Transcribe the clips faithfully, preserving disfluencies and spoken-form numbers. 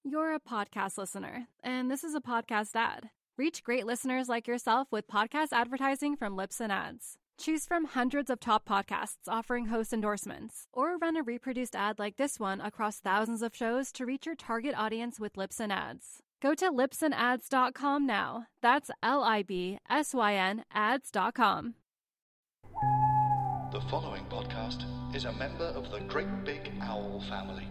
You're a podcast listener, and this is a podcast ad. Reach great listeners like yourself with podcast advertising from Libsyn Ads. Choose from hundreds of top podcasts offering host endorsements, or run a reproduced ad like this one across thousands of shows to reach your target audience with Libsyn Ads. Go to libsyn ads dot com now. That's L I B S Y N ads dot com. The following podcast is a member of the Great Big Owl family.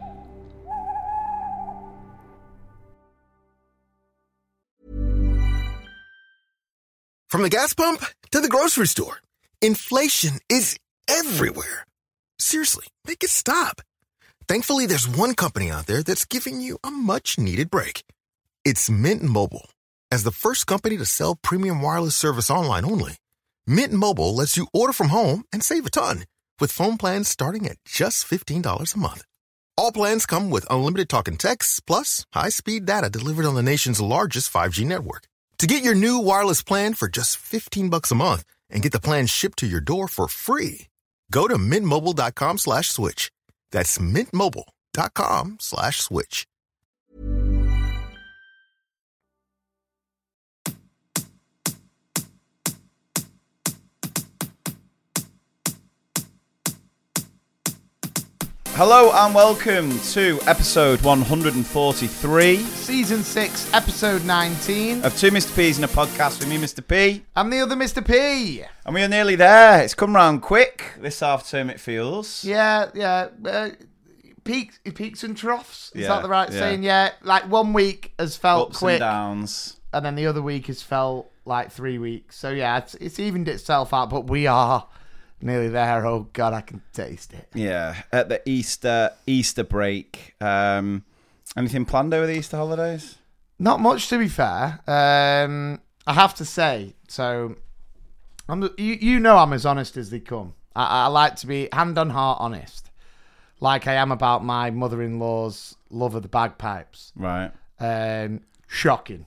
From the gas pump to the grocery store, inflation is everywhere. Seriously, make it stop. Thankfully, there's one company out there that's giving you a much-needed break. It's Mint Mobile. As the first company to sell premium wireless service online only, Mint Mobile lets you order from home and save a ton with phone plans starting at just fifteen dollars a month. All plans come with unlimited talk and text, plus high-speed data delivered on the nation's largest five G network. To get your new wireless plan for just fifteen bucks a month and get the plan shipped to your door for free, go to mintmobile.com slash switch. That's mintmobile.com slash switch. Hello and welcome to episode one hundred forty-three, season six, episode nineteen of Two Mister P's in a podcast with me, Mister P. I'm the other Mister P. And we are nearly there. It's come round quick this half term, it feels. Yeah, yeah. Uh, peaks, peaks and troughs. Is Yeah, that the right yeah. saying? Yeah. Like one week has felt Ups quick, and downs. and then the other week has felt like three weeks. So yeah, it's, it's evened itself out. But we are nearly there. Oh God, I can taste it. Yeah, at the Easter Easter break. Um, anything planned over the Easter holidays? Not much, to be fair. Um, I have to say, so I'm, you, you know I'm as honest as they come. I, I like to be hand on heart honest, like I am about my mother-in-law's love of the bagpipes. Right. Um, shocking.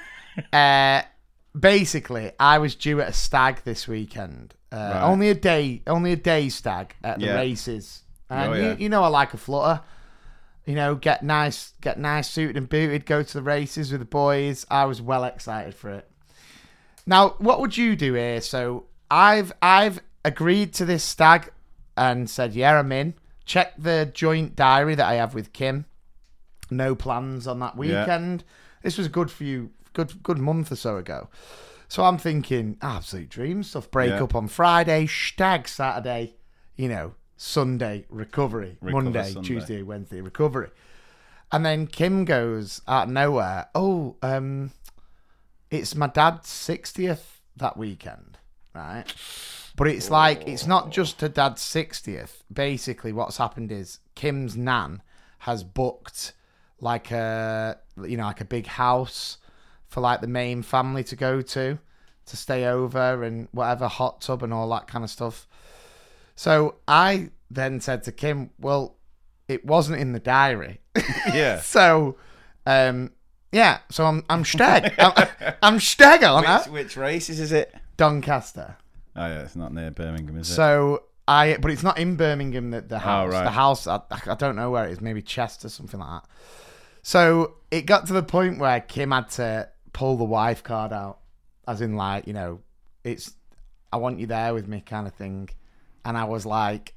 uh, basically, I was due at a stag this weekend. Uh, Right. Only a day, only a day stag at the Yeah. races. And Oh, you, yeah. you know I like a flutter. You know, get nice, get nice suited and booted, go to the races with the boys. I was well excited for it. Now, what would you do here? So I've I've agreed to this stag and said, yeah, I'm in. Check the joint diary that I have with Kim. No plans on that weekend. This was a good few, good good month or so ago. So I'm thinking, absolute dream stuff. Break Yeah. up on Friday, stag Saturday, you know, Sunday, recovery. Recover Monday, Sunday. Tuesday, Wednesday, recovery. And then Kim goes out of nowhere, oh, um, it's my dad's sixtieth that weekend, right? But it's like, it's not just her dad's sixtieth. Basically, what's happened is Kim's nan has booked like a, you know, like a big house for like the main family to go to, to stay over and whatever, hot tub and all that kind of stuff. So I then said to Kim, well, it wasn't in the diary. Yeah. So, um, yeah, so I'm I'm stag. I'm, I'm stag on Which, it. which races is it? Doncaster. Oh, yeah, it's not near Birmingham, is it? So I, but it's not in Birmingham, the, the house. right. The house, I, I don't know where it is, maybe Chester, something like that. So it got to the point where Kim had to pull the wife card out, as in like, you know, it's, I want you there with me kind of thing. And I was like,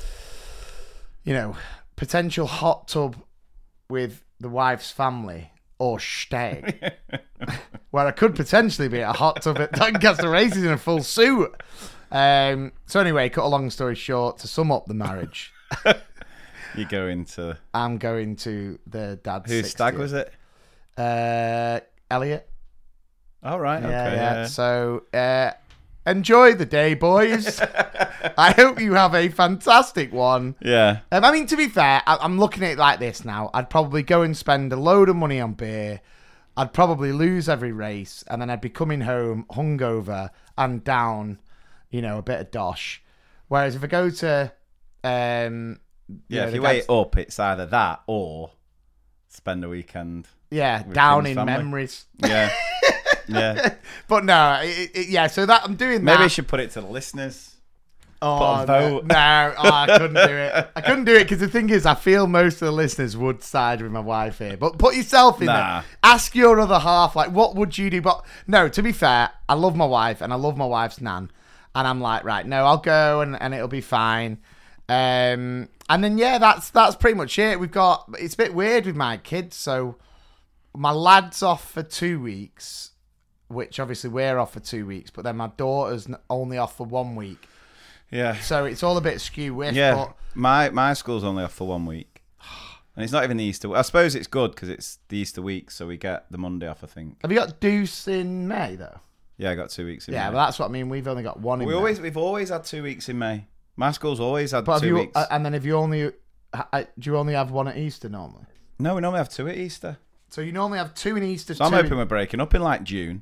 you know, potential hot tub with the wife's family or stag, where I could potentially be at a hot tub at Doncaster races in a full suit. Um, so anyway, cut a long story short, to sum up the marriage, You go into... I'm going to the dad's Whose stag was it? Uh, Elliot. Oh, right, okay, Yeah, yeah. yeah. So uh, enjoy the day, boys. I hope you have a fantastic one. Yeah. Um, I mean, to be fair, I- I'm looking at it like this now. I'd probably go and spend a load of money on beer. I'd probably lose every race, and then I'd be coming home hungover and down, you know, a bit of dosh. Whereas if I go to, um, Yeah, know, if the you weigh dad's- it up, it's either that or spend a weekend. yeah, with down Kim's in family. memories. Yeah. Yeah. But no, it, it, yeah. So that I'm doing Maybe that. I should put it to the listeners. Oh, a no, vote. no oh, I couldn't do it. I couldn't do it because the thing is, I feel most of the listeners would side with my wife here. But put yourself in Nah. there. Ask your other half, like, what would you do? But no, to be fair, I love my wife and I love my wife's nan. And I'm like, right, no, I'll go and, and it'll be fine. Um, and then, yeah, that's that's pretty much it. We've got, it's a bit weird with my kids. So my lad's off for two weeks, which obviously we're off for two weeks. But then my daughter's only off for one week. Yeah. So it's all a bit skew with. Yeah. But My my school's only off for one week. And it's not even the Easter. I suppose it's good because it's the Easter week, so we get the Monday off, I think. have you got Deuce in May, though? Yeah, I got two weeks in Yeah, May. well, that's what I mean. We've only got one in we May. always, we've always had two weeks in May. My school's always had But have two you, weeks. uh, and then if you only, uh, do you only have one at Easter normally? No, we normally have two at Easter. So you normally have two in Easter. So I'm two hoping in... we're breaking up in like June.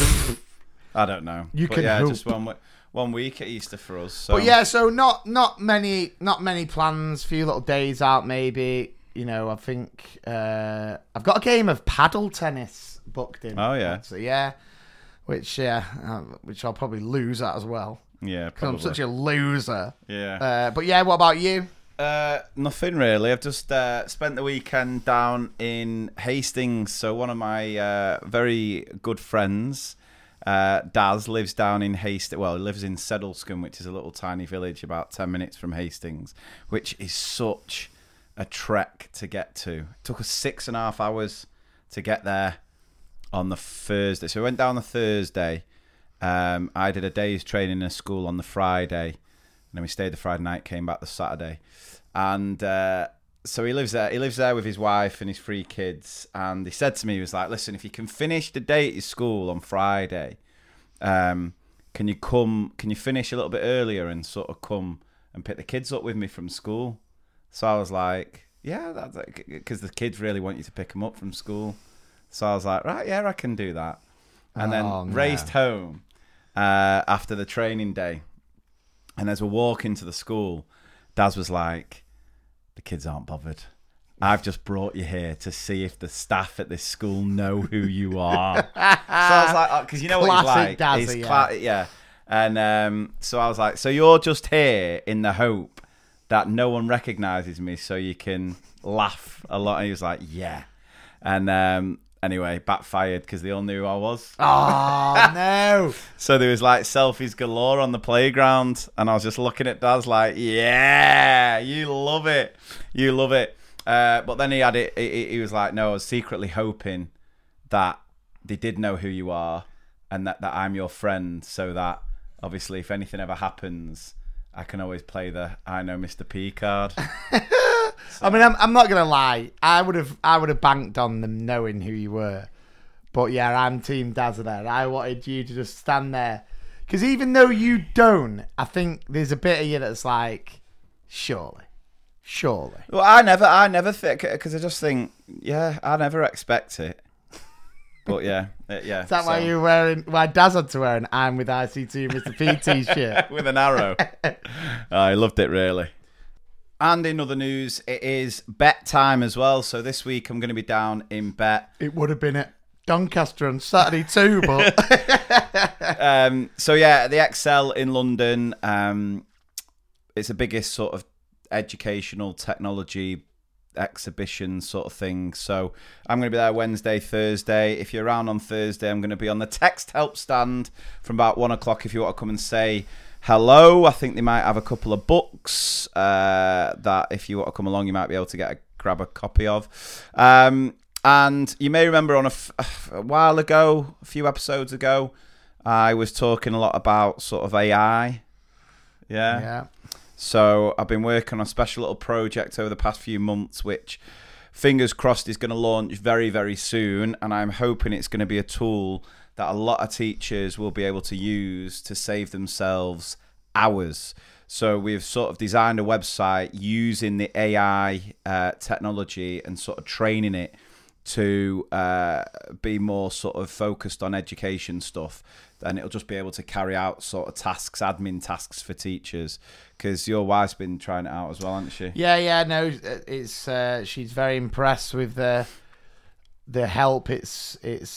I don't know. You but can yeah, hope. just one we- one week at Easter for us. So. But yeah, so not not many not many plans. Few little days out, maybe. You know, I think uh, I've got a game of paddle tennis booked in. Oh, yeah. So yeah, which yeah, uh, which I'll probably lose at as well. Yeah, Because probably. I'm such a loser. Yeah. Uh, but yeah, what about you? Uh, nothing really. I've just uh, spent the weekend down in Hastings. So one of my uh, very good friends, uh, Daz, lives down in Hastings. Well, he lives in Sedlescombe, which is a little tiny village about ten minutes from Hastings, which is such a trek to get to. It took us six and a half hours to get there on the Thursday. So we went down the Thursday. Um, I did a day's training in a school on the Friday. And then we stayed the Friday night, came back the Saturday. And uh, so he lives there. He lives there with his wife and his three kids. And he said to me, he was like, listen, if you can finish the day at your school on Friday, um, can you come, can you finish a little bit earlier and sort of come and pick the kids up with me from school? So I was like, yeah, that's because the kids really want you to pick them up from school. So I was like, right, yeah, I can do that. And then Oh, no. raced home uh, after the training day. And as we're walking to the school, Daz was like, the kids aren't bothered. I've just brought you here to see if the staff at this school know who you are. So I was like, because oh, you know what he's Classic like. Dazzy, He's yeah. cla- yeah. And um, so I was like, so you're just here in the hope that no one recognises me so you can laugh a lot. And he was like, yeah. And um, anyway, backfired because they all knew who I was. Oh no! So there was like selfies galore on the playground, and I was just looking at Daz like, yeah, you love it, you love it. Uh, but then he had it. He, he was like, no, I was secretly hoping that they did know who you are, and that, that I'm your friend, so that obviously if anything ever happens, I can always play the I know Mister P card. I mean, I'm I'm not gonna lie. I would have I would have banked on them knowing who you were. But yeah, I'm Team Dazza there. I wanted you to just stand there, because even though you don't, I think there's a bit of you that's like, surely, surely. Well, I never, I never think, because I just think, yeah, I never expect it. But yeah, uh, yeah. Is that so- why you're wearing? Why Daz had to wear an "I'm with I C T Mister P" t-shirt? with an arrow. I loved it, really. And in other news, it is bet time as well. So this week I'm going to be down in Bet. It would have been at Doncaster on Saturday too, but Um, so yeah, the X L in London. Um, it's the biggest sort of educational technology exhibition sort of thing. So I'm going to be there Wednesday, Thursday. If you're around on Thursday, I'm going to be on the text help stand from about one o'clock if you want to come and say hello. I think they might have a couple of books uh, that if you want to come along, you might be able to get a, grab a copy of. Um, and you may remember on a, f- a while ago, a few episodes ago, I was talking a lot about sort of A I. Yeah. yeah. So I've been working on a special little project over the past few months, which fingers crossed is going to launch very, very soon. And I'm hoping it's going to be a tool that a lot of teachers will be able to use to save themselves hours. So we've sort of designed a website using the A I uh, technology and sort of training it to uh, be more sort of focused on education stuff. And it'll just be able to carry out sort of tasks, admin tasks for teachers. Because your wife's been trying it out as well, hasn't she? Yeah, yeah, no, it's uh, she's very impressed with the the help it's it's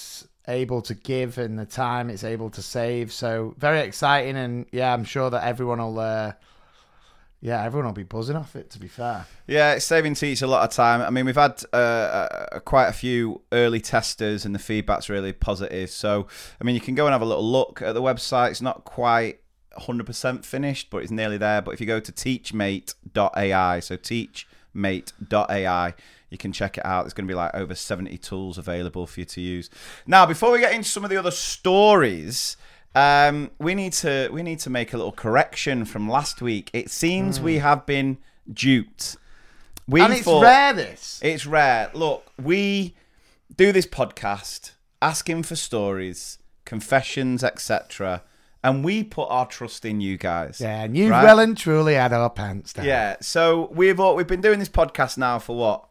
able to give and the time it's able to save. So very exciting, and yeah, I'm sure that everyone will. Uh, Yeah, everyone will be buzzing off it, to be fair. Yeah, it's saving Teach a lot of time. I mean, we've had uh, uh, quite a few early testers and the feedback's really positive. So, I mean, you can go and have a little look at the website. It's not quite one hundred percent finished, but it's nearly there. But if you go to teachmate dot A I, so teachmate dot A I, you can check it out. There's going to be like over seventy tools available for you to use. Now, before we get into some of the other stories... Um, we need to we need to make a little correction from last week. It seems mm. we have been duped. We and it's thought, rare, this. It's rare. Look, we do this podcast, asking for stories, confessions, et cetera, and we put our trust in you guys. Yeah, and you right? well and truly had our pants down. Yeah, so we've all, we've been doing this podcast now for what?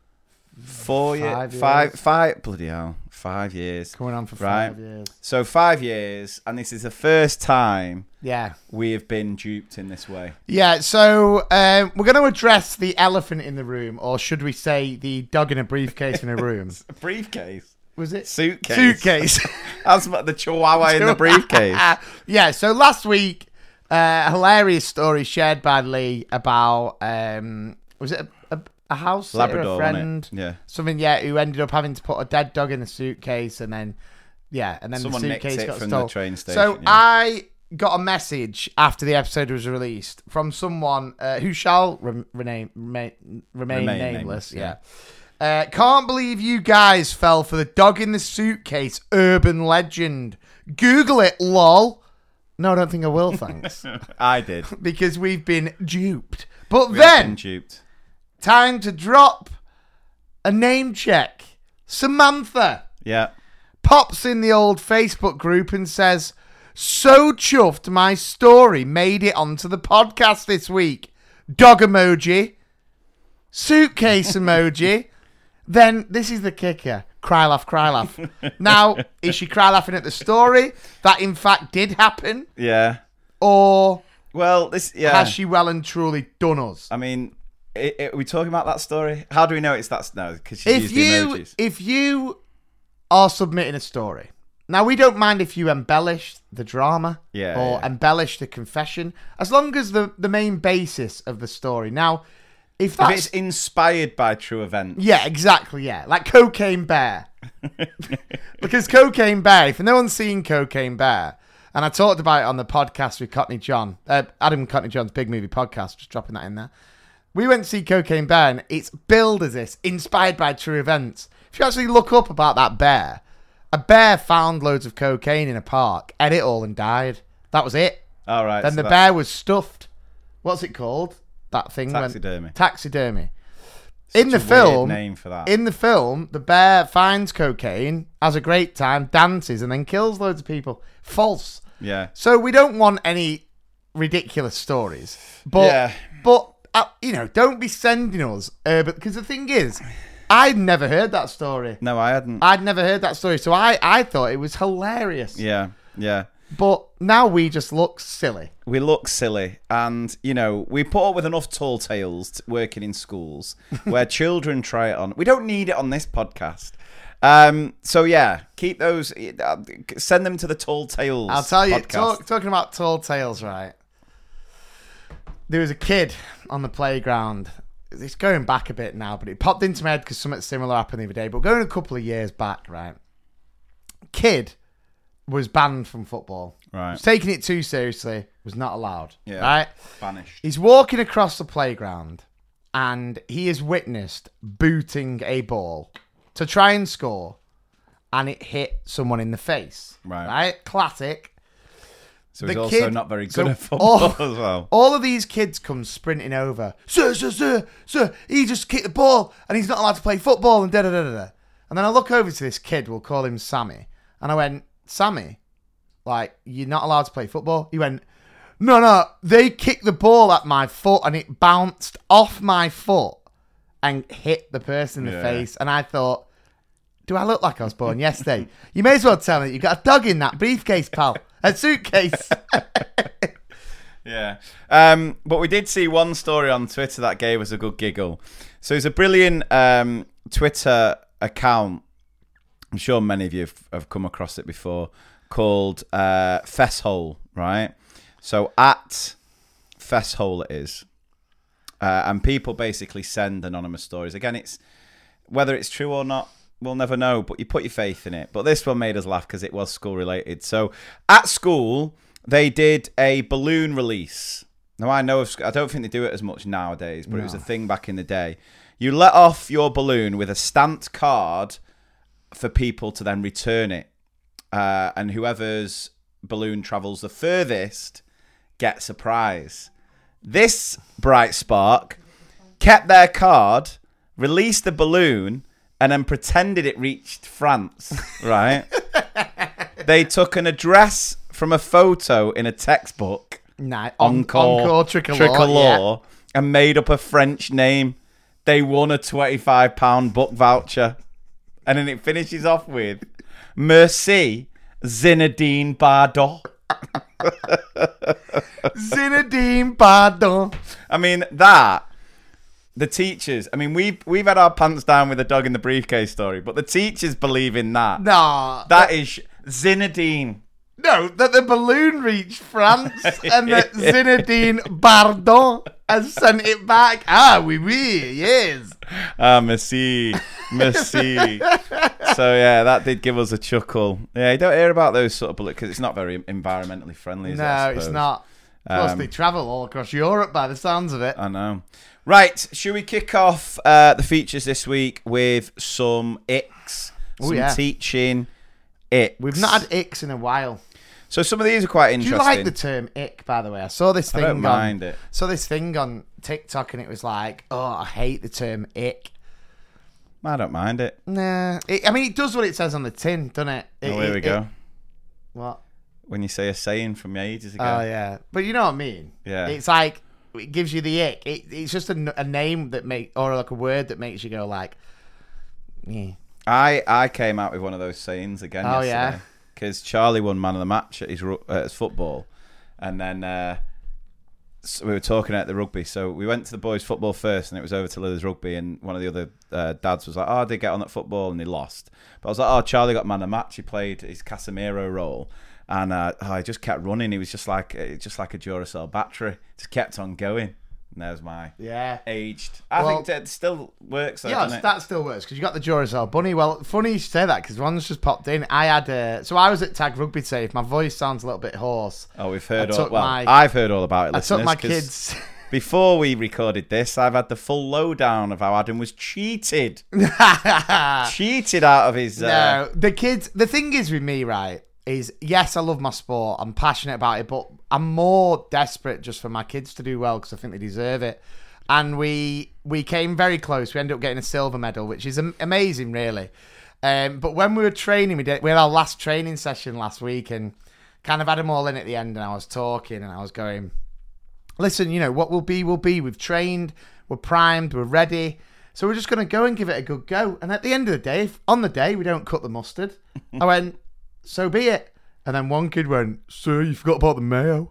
Four five years? Five, years. five, bloody hell. Five years. Going on for right? five years. So five years, and this is the first time yeah. we have been duped in this way. Yeah, so um, we're going to address the elephant in the room, or should we say the dog in a briefcase in a room? A briefcase? Was it? Suitcase. Suitcase. That's the chihuahua in the briefcase. Yeah, so last week, uh, a hilarious story shared by Lee about, um, was it a, a, a house sitter, Labrador, a friend? wasn't it? Yeah. Something, yeah, who ended up having to put a dead dog in a suitcase, and then, yeah, and then Someone the nicked suitcase it got from stolen. the train station. So yeah. I got a message after the episode was released from someone uh, who shall rem- rename, remain, remain, Remain nameless. nameless, Yeah. Uh, can't believe you guys fell for the dog in the suitcase urban legend. Google it, lol. No, I don't think I will, thanks. I did. Because we've been duped. But We have then, been duped. time to drop a name check. Samantha Yeah. pops in the old Facebook group and says, so chuffed my story made it onto the podcast this week. Dog emoji. Suitcase emoji. Then, this is the kicker. Cry laugh, cry laugh. Now, is she cry laughing at the story? That, in fact, did happen? Yeah. Or Well, this, yeah. has she well and truly done us? I mean, it, it, are we talking about that story? How do we know it's that? No, because she If used you, the emojis. if you are submitting a story, now we don't mind if you embellish the drama Yeah, or yeah. embellish the confession, as long as the, the main basis of the story. Now, if If that's... it's inspired by true events. yeah, exactly, yeah. Like Cocaine Bear. Because Cocaine Bear, if no one's seen Cocaine Bear, and I talked about it on the podcast with Courtney John, uh, Adam Courtney John's Big Movie Podcast, just dropping that in there. We went to see Cocaine Bear, and it's billed as this, inspired by true events. If you actually look up about that bear, a bear found loads of cocaine in a park, ate it all and died. That was it. All right. Then so the that- bear was stuffed. What's it called? That thing. when- Taxidermy. Taxidermy. Such In the a weird film, name for that. in the film, the bear finds cocaine, has a great time, dances, and then kills loads of people. False. Yeah. So we don't want any ridiculous stories. But, Yeah. but uh, you know, don't be sending us urban... Because the thing is, I'd never heard that story. No, I hadn't. I'd never heard that story. So I, I thought it was hilarious. Yeah. Yeah. But now we just look silly. We look silly, and you know we put up with enough tall tales t- working in schools where children try it on. We don't need it on this podcast. Um, so yeah, keep those. Uh, send them to the Tall Tales. I'll tell you, podcast. talk, talking about tall tales, right? There was a kid on the playground. It's going back a bit now, but it popped into my head because something similar happened the other day. But going a couple of years back, right? Kid was banned from football. Right. Was taking it too seriously. Was not allowed. Yeah. Right. Banished. He's walking across the playground, and he is witnessed booting a ball to try and score, and it hit someone in the face. Right. Right. Classic. So he's the also kid- not very good so at football all- as well. All of these kids come sprinting over. Sir, sir, sir, sir, he just kicked the ball and he's not allowed to play football and da da da da da. And then I look over to this kid, we'll call him Sammy. And I went, Sammy, like, you're not allowed to play football? He went, no, no, they kicked the ball at my foot and it bounced off my foot and hit the person in the Yeah. face. And I thought, do I look like I was born yesterday? You may as well tell me that you got a dog in that briefcase, pal. A suitcase. Yeah. Um, but we did see one story on Twitter that gave us a good giggle. So it's a brilliant um, Twitter account I'm sure many of you have, have come across it before, called uh, Fesshole, right? So at Fesshole it is. Uh, and people basically send anonymous stories. Again, it's whether it's true or not, we'll never know, but you put your faith in it. But this one made us laugh because it was school related. So at school, they did a balloon release. Now, I know of, I don't think they do it as much nowadays, but no. It was a thing back in the day. You let off your balloon with a stamped card for people to then return it. Uh, and whoever's balloon travels the furthest gets a prize. This bright spark kept their card, released the balloon, and then pretended it reached France, right? They took an address from a photo in a textbook, nah, Encore, Encore Tricolore, Tricolore yeah. and made up a French name. They won a twenty-five pound book voucher. And then it finishes off with, Merci, Zinedine Bardot. Zinedine Bardot. I mean, that... The teachers, I mean, we've, we've had our pants down with the dog in the briefcase story, but the teachers believe in that. No. That is Zinedine. No, that the balloon reached France and that Zinedine Bardot has sent it back. Ah, oui, oui, yes. Ah, merci, merci. So, yeah, that did give us a chuckle. Yeah, you don't hear about those sort of balloons because it's not very environmentally friendly, is no, it? No, it's not. Plus, Um, they travel all across Europe by the sounds of it. I know. Right, should we kick off uh, the features this week with some icks? Ooh, some yeah. teaching icks. We've not had icks in a while. So some of these are quite Do interesting. you like the term ick, by the way? I saw this thing I don't on, mind it. saw this thing on TikTok and it was like, oh, I hate the term ick. I don't mind it. Nah. It, I mean, it does what it says on the tin, doesn't it? it Oh, here it, we go. It, what? When you say a saying from ages ago. Oh, yeah. But you know what I mean? Yeah. It's like, it gives you the ick. It, it's just a, a name that make or like a word that makes you go like, yeah. I, I came out with one of those sayings again Oh, yesterday. yeah? Because Charlie won man of the match at his, at his football. And then uh, so we were talking at the rugby. So we went to the boys' football first and it was over to Lily's rugby. And one of the other uh, dads was like, oh, I did get on at football and he lost. But I was like, oh, Charlie got man of the match. He played his Casemiro role. And uh, oh, he just kept running. He was just like just like a Duracell battery. Just kept on going. And there's my Yeah. aged. I Well- think that still works, though, Yeah, doesn't it? that still works because you got the Duracell bunny. Well, funny you should say that because one's just popped in. I had a, so I was at Tag Rugby today. If my voice sounds a little bit hoarse, Oh, we've heard I all. took Well, my- I've heard all about it. I took listeners, my 'cause kids. Before we recorded this, I've had the full lowdown of how Adam was cheated, cheated out of his. Uh, No, the kids. The thing is with me, right? Is yes, I love my sport. I'm passionate about it, but I'm more desperate just for my kids to do well because I think they deserve it. And we we came very close. We ended up getting a silver medal, which is am- amazing, really. Um, but when we were training, we did we had our last training session last week, and kind of had them all in at the end. And I was talking, and I was going, "Listen, you know what will be will be. We've trained, we're primed, we're ready. So we're just going to go and give it a good go. And at the end of the day, if on the day we don't cut the mustard," I went, "So be it." And then one kid went, "Sir, you forgot about the mayo."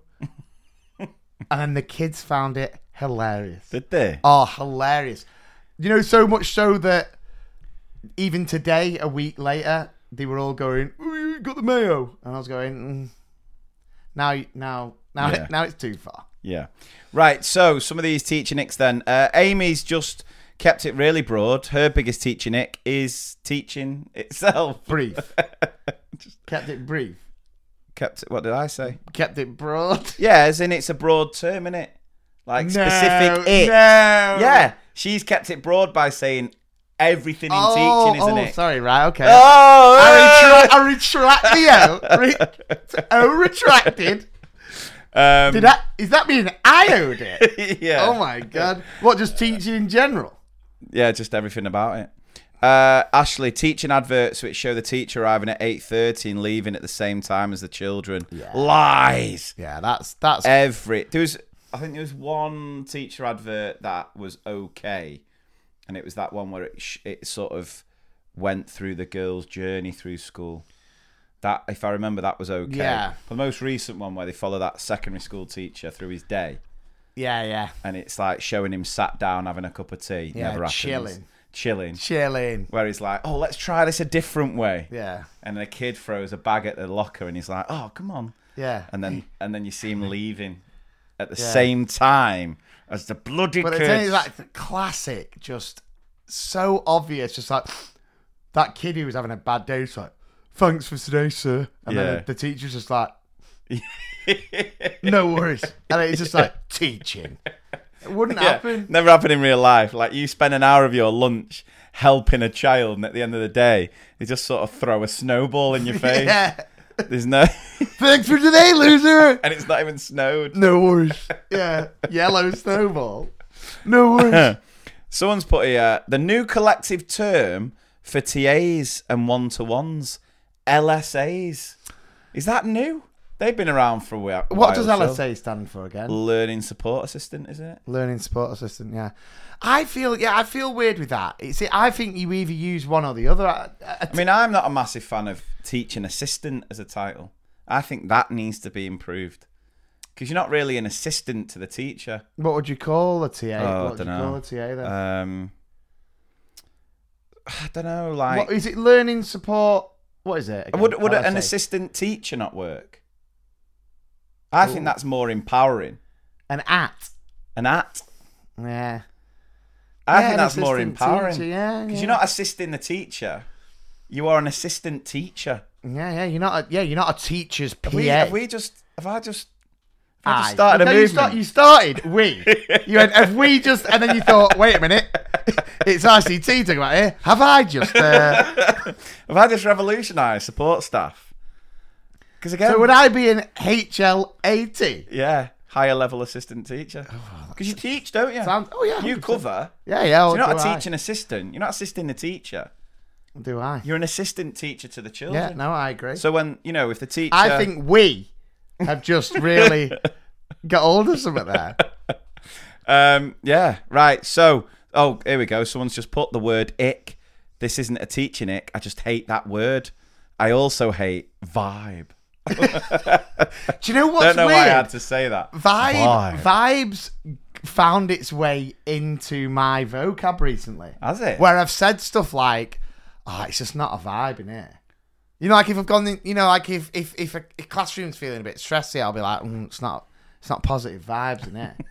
And then the kids found it hilarious. Did they? Oh, hilarious. You know, so much so that even today, a week later, they were all going, "Oh, you got the mayo." And I was going, mm, now, now, now, Yeah. now it's too far. Yeah. Right. So some of these teacher nicks then. Uh, Amy's just kept it really broad. Her biggest teacher nick is teaching itself. Brief. Kept it brief. Kept it. What did I say? Kept it broad. Yeah, as in it's a broad term, innit? Like No, specific it. No. Yeah. She's kept it broad by saying everything in Oh, teaching, isn't oh, it? sorry, right, okay. Oh, I, retra- I retract the O. Re- oh, retracted. um, Did that? Is that being I owed it? yeah. Oh my god! What? Just teaching in general? Yeah, just everything about it. Uh, Ashley, teaching adverts which show the teacher arriving at eight thirty and leaving at the same time as the children. Yeah. Lies. Yeah, that's that's. Every there was, I think there was one teacher advert that was okay, and it was that one where it sh- it sort of went through the girl's journey through school. That, if I remember, that was okay. Yeah. The most recent one where they follow that secondary school teacher through his day, yeah, yeah, and it's like showing him sat down having a cup of tea. yeah. Never happens. Chilling. chilling. Chilling. Where he's like, oh, let's try this a different way. Yeah. And a kid throws a bag at the locker and he's like, oh, come on. Yeah. And then and then you see him leaving at the Yeah. same time as the bloody But kid. it's like the classic, just so obvious. Just like that kid who was having a bad day. It's like, thanks for today, sir. And Yeah. then the teacher's just like, no worries. And it's just like teaching. It wouldn't Yeah, happen. never happened in real life. Like you spend an hour of your lunch helping a child, and at the end of the day, they just sort of throw a snowball in your face. Yeah. There's no, Thanks for today, loser. and it's not even snowed. No worries. Yeah. Yellow snowball. No worries. Someone's put here the new collective term for T As and one-to-ones, L S As. Is that new? They've been around for a while. What does so. L S A stand for again? Learning support assistant, isn't it? Learning support assistant, yeah. I feel, yeah, I feel weird with that. It's, I think you either use one or the other. I, I, I mean, I'm not a massive fan of teaching assistant as a title. I think that needs to be improved because you're not really an assistant to the teacher. what would you call a T A? Oh, what would you dunno. call a T A then? Um, I don't know. Like, what is it? Learning support? What is it? again? would would an L S A? assistant teacher not work? I think Ooh. that's more empowering. An at? An at. Yeah. I Yeah, think an that's more assistant empowering. teacher, yeah, Because yeah. you're not assisting the teacher. You are an assistant teacher. Yeah, yeah. You're not. A, yeah, you're not a teacher's P A. Have we, have we just? Have I just? Have I just Aye. started No, a you, movement? start, you started. We. You went. Have we just? And then you thought, wait a minute. It's I C T talking about here. Have I just? Uh... Have I just revolutionised support staff? Because again, So would I be an H L eighty? yeah, higher level assistant teacher. Because you teach, don't you? Sounds- oh, yeah, You one hundred percent. cover. Yeah, yeah. So well, you're not do a I. teaching assistant. You're not assisting the teacher. Do I? You're an assistant teacher to the children. Yeah. No, I agree. So when you know, if the teacher, I think we have just really got hold of something there. Um, yeah, right. So, oh, here we go. Someone's just put the word ick. This isn't a teaching ick. I just hate that word. I also hate vibe. Do you know what's Don't know weird? why I had to say that. Vibe, vibes found its way into my vocab recently. Has it? Where I've said stuff like, "Oh, it's just not a vibe in here." You know, like if I've gone, in, you know, like if if if a if classroom's feeling a bit stressy, I'll be like, mm, "It's not, it's not positive vibes in here."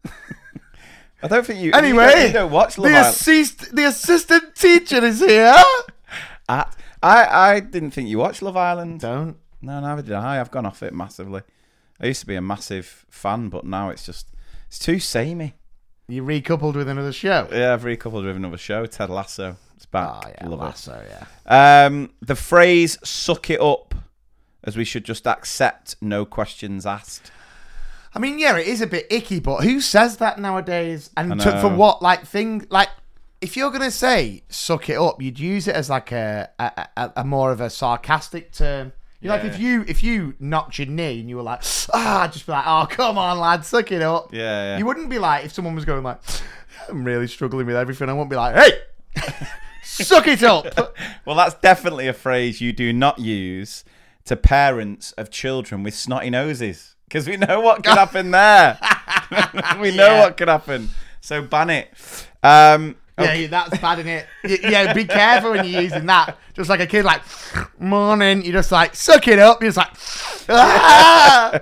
I don't think you. Anyway, you don't, you don't watch Love the Island. assist, the assistant teacher is here. At, I I didn't think you watched Love Island. Don't. No, neither did I. I've gone off it massively. I used to be a massive fan, but now it's just it's too samey. You recoupled with another show. Yeah, I've recoupled with another show, Ted Lasso. It's back. Oh yeah, Love Lasso, yeah. it. Um, the phrase "suck it up," as we should just accept, no questions asked. I mean, yeah, it is a bit icky, but who says that nowadays? I And to, for know. what? Like, thing, like, if you're gonna say "suck it up," you'd use it as like a a, a, a more of a sarcastic term. You know, like Yeah. if you if you knocked your knee and you were like, ah, I'd just be like, oh, come on, lad, suck it up. Yeah, yeah. You wouldn't be like if someone was going like, I'm really struggling with everything. I wouldn't be like, hey, suck it up. Well, that's definitely a phrase you do not use to parents of children with snotty noses, because we know what could happen there. we know Yeah. what could happen. So ban it. Um, Yeah, yeah, that's bad, isn't it? Y- Yeah, be careful when you're using that. Just like a kid, like, morning, you're just like, suck it up. You're just like, ah!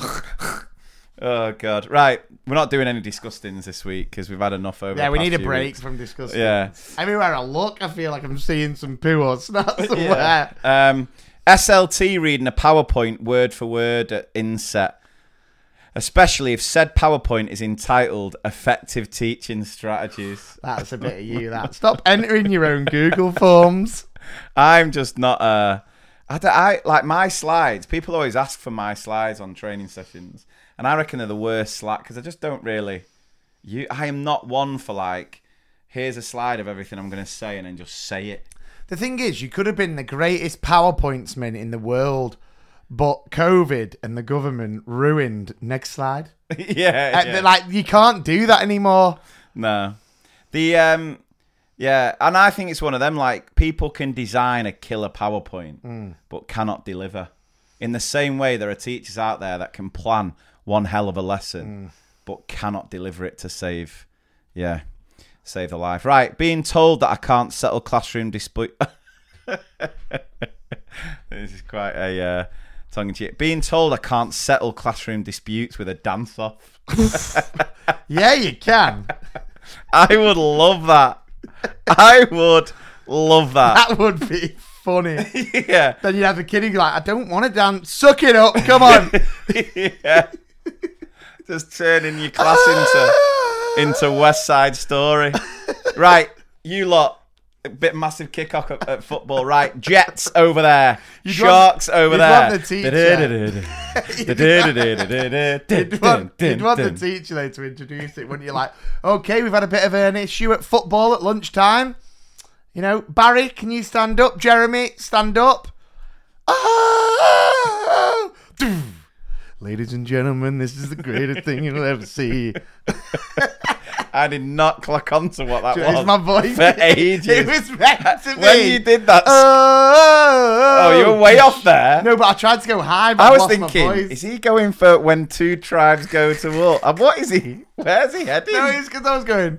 Oh God! Right, we're not doing any disgustings this week because we've had enough over. Yeah, the we past need a few break weeks. from discussing. Yeah. Everywhere I look, I feel like I'm seeing some poo or snot somewhere. Yeah. Um, S L T reading a PowerPoint word for word at inset, especially if said PowerPoint is entitled "Effective Teaching Strategies." That's a bit of you, that. Stop entering your own Google forms. I'm just not uh I, don't- I like my slides. People always ask for my slides on training sessions, and I reckon they're the worst slide because I just don't really. You, I am not one for like, here's a slide of everything I'm going to say and then just say it. The thing is, you could have been the greatest PowerPointsman in the world, but COVID and the government ruined. Next slide. yeah, Uh, yeah. Like, you can't do that anymore. No. The um yeah, and I think it's one of them, like, people can design a killer PowerPoint but cannot deliver. In the same way there are teachers out there that can plan one hell of a lesson but cannot deliver it to save. Yeah. Save the life. Right, being told that I can't settle classroom dispute. This is quite a uh, tongue-in-cheek. Being told I can't settle classroom disputes with a dance-off. Yeah, you can. I would love that. I would love that. That would be funny. Yeah. Then you'd have the kid who'd be like, I don't want to dance. Suck it up. Come on. Yeah. Just turning your class into into West Side Story. Right, you lot. A bit massive kick-off at, at football. Right, Jets over there. You'd Sharks want, over you'd there. Want the teacher. you'd, want, you'd want the teacher though to introduce it, wouldn't you? Like, okay, we've had a bit of an issue at football at lunchtime. You know, Barry, can you stand up? Jeremy, stand up. Oh! Ladies and gentlemen, this is the greatest thing you'll ever see. I did not clock on to what that It's was my voice. for ages. It was meant to be. When you did that... Oh, oh, you were way off there. No, but I tried to go high, but I I was lost thinking, my voice. is he going for when two tribes go to war? And what is he? Where's he heading? No, it's because I was going,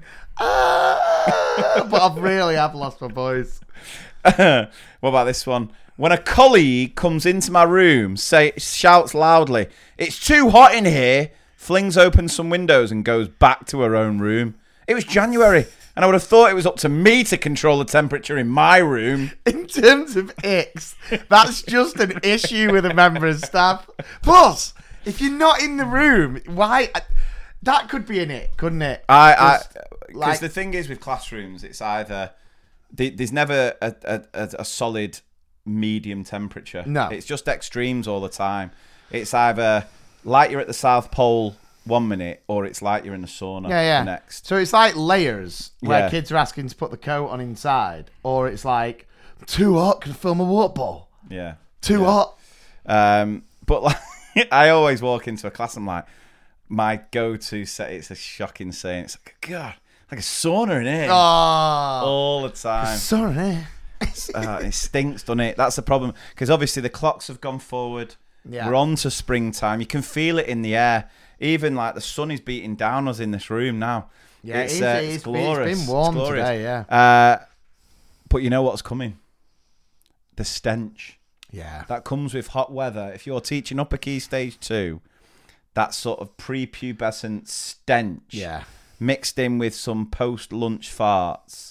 ah, but I really have lost my voice. What about this one? When a colleague comes into my room, say shouts loudly, "It's too hot in here," flings open some windows and goes back to her own room. It was January, and I would have thought it was up to me to control the temperature in my room. In terms of icks, that's just an issue with a member of staff. Plus, if you're not in the room, why? That could be an ick, couldn't it? I, I, because like- the thing is with classrooms, it's either there's never a, a, a solid medium temperature. No, it's just extremes all the time. It's either like you're at the South Pole one minute, or it's like you're in the sauna yeah, yeah. next. So it's like layers where Yeah. kids are asking to put the coat on inside, or it's like too hot, can I film a water ball? Yeah, Too yeah. hot. Um, but like, I always walk into a class. I'm like, my go-to set. It's a shocking saying. It's like, God, like a sauna in here Oh, all the time. sorry. uh, it stinks, doesn't it? That's the problem, because obviously the clocks have gone forward. Yeah. We're on to springtime. You can feel it in the air. Even like the sun is beating down us in this room now. Yeah, it's, it is, uh, it it's is. glorious. It's been warm It's glorious. today, yeah. Uh, but you know what's coming? The stench. Yeah. That comes with hot weather. If you're teaching upper key stage two, that sort of prepubescent stench, Yeah. mixed in with some post-lunch farts.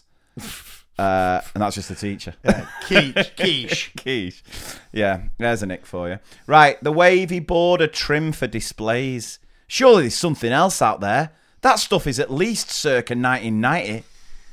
Uh, and that's just the teacher. Yeah. Quiche. Quiche. Quiche. Yeah, there's a nick for you. Right, the wavy border trim for displays. Surely there's something else out there. That stuff is at least circa nineteen ninety.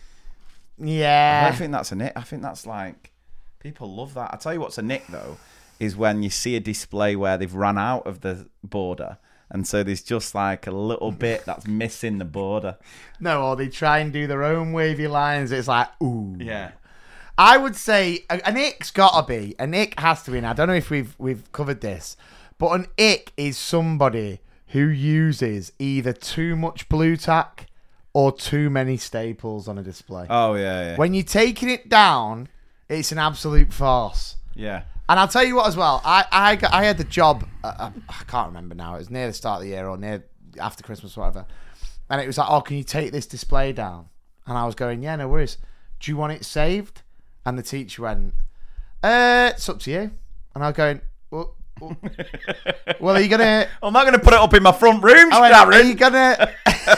I Yeah. don't think that's a nick. I think that's like, people love that. I tell you what's a nick though, is when you see a display where they've run out of the border, and so there's just like a little bit that's missing the border. No, or they try and do their own wavy lines. It's like, ooh. Yeah. I would say a- an ick's gotta be. An ick has to be. And I don't know if we've we've covered this, but an ick is somebody who uses either too much blue tack or too many staples on a display. Oh yeah, yeah. When you're taking it down, it's an absolute farce. Yeah. And I'll tell you what as well. I I, got, I had the job. Uh, I can't remember now. It was near the start of the year or near after Christmas, or whatever. And it was like, oh, can you take this display down? And I was going, yeah, no worries. Do you want it saved? And the teacher went, uh, it's up to you. And I was going, well, well, well are you gonna? I'm not going to put it up in my front room, I went, Sharon. are you gonna?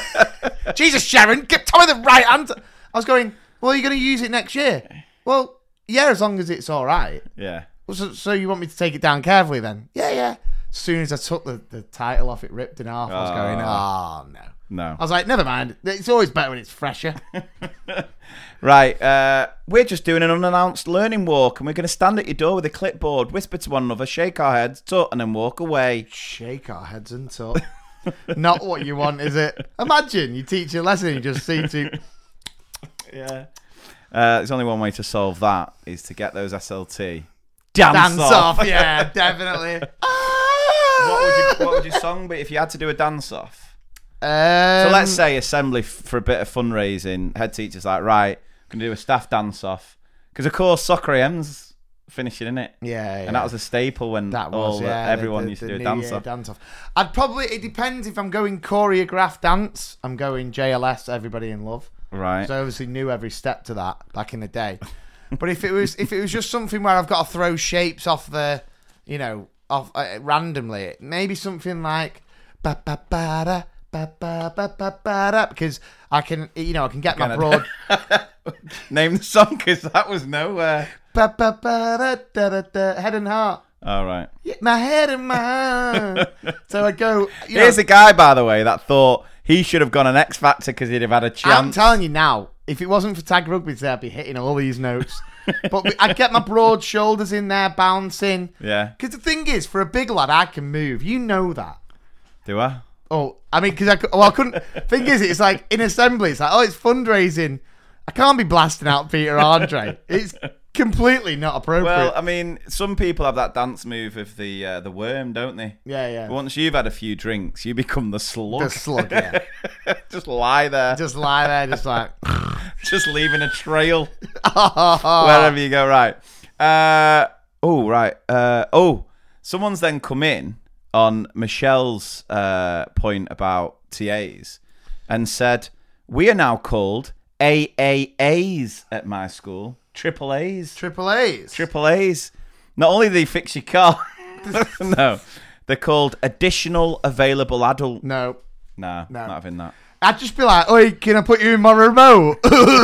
Jesus, Sharon, get tell me the right answer. I was going, well, are you gonna use it next year? Well, yeah, as long as it's all right. Yeah. So, so you want me to take it down carefully then? Yeah, yeah. As soon as I took the, the title off, it ripped in half. I was going, oh, no. No. I was like, never mind. It's always better when it's fresher. Right, uh, we're just doing an unannounced learning walk, and we're going to stand at your door with a clipboard, whisper to one another, shake our heads, tut, and then walk away. Shake our heads and talk. Not what you want, is it? Imagine you teach a lesson and you just seem to... Yeah. Uh, there's only one way to solve that, is to get those S L T. Dance, Dance off. off, yeah, definitely. What would, you, what would your song be if you had to do a dance off? Um, So let's say assembly f- for a bit of fundraising. Head teacher's like, right, we're going to do a staff dance off. Because, of course, Soccer A M's finishing, innit? Yeah, yeah. And that was a staple when That all was, the- yeah. everyone the, the, used to the do a New dance Year off. dance off. I'd probably, it depends if I'm going choreographed dance. I'm going J L S, Everybody in Love. Right. So I obviously knew every step to that back in the day. But if it was if it was just something where I've got to throw shapes off the, you know, off uh, randomly, maybe something like ba ba ba da ba ba ba ba ba da, because I can, you know, I can get my broad. Name the song, because that was nowhere. Ba ba ba da da da da, head and heart. All right. Yeah, my head and my heart. So I go. You Here's know, a guy, by the way, that thought he should have gone on X Factor because he'd have had a chance. I'm telling you now, if it wasn't for Tag Rugby today, I'd be hitting all these notes. But we- I'd get my broad shoulders in there, bouncing. Yeah. Because the thing is, for a big lad, I can move. You know that. Do I? Oh, I mean, because I, cou- well, I couldn't. Thing is, it's like in assembly, it's like, oh, it's fundraising. I can't be blasting out Peter Andre. It's completely not appropriate. Well, I mean, some people have that dance move of the uh, the worm, don't they? yeah, yeah. Once you've had a few drinks, you become the slug. The slug, yeah. Just lie there. Just lie there, just like. Just leaving a trail wherever you go. Right. Uh, oh, right. Uh, oh, someone's then come in on Michelle's uh, point about T As and said, we are now called A A As at my school. Triple A's. Triple A's. Triple A's. Not only do they fix your car, no, they're called additional available adult. No. Nah, No. not having that. I'd just be like, oi, can I put you in my remote?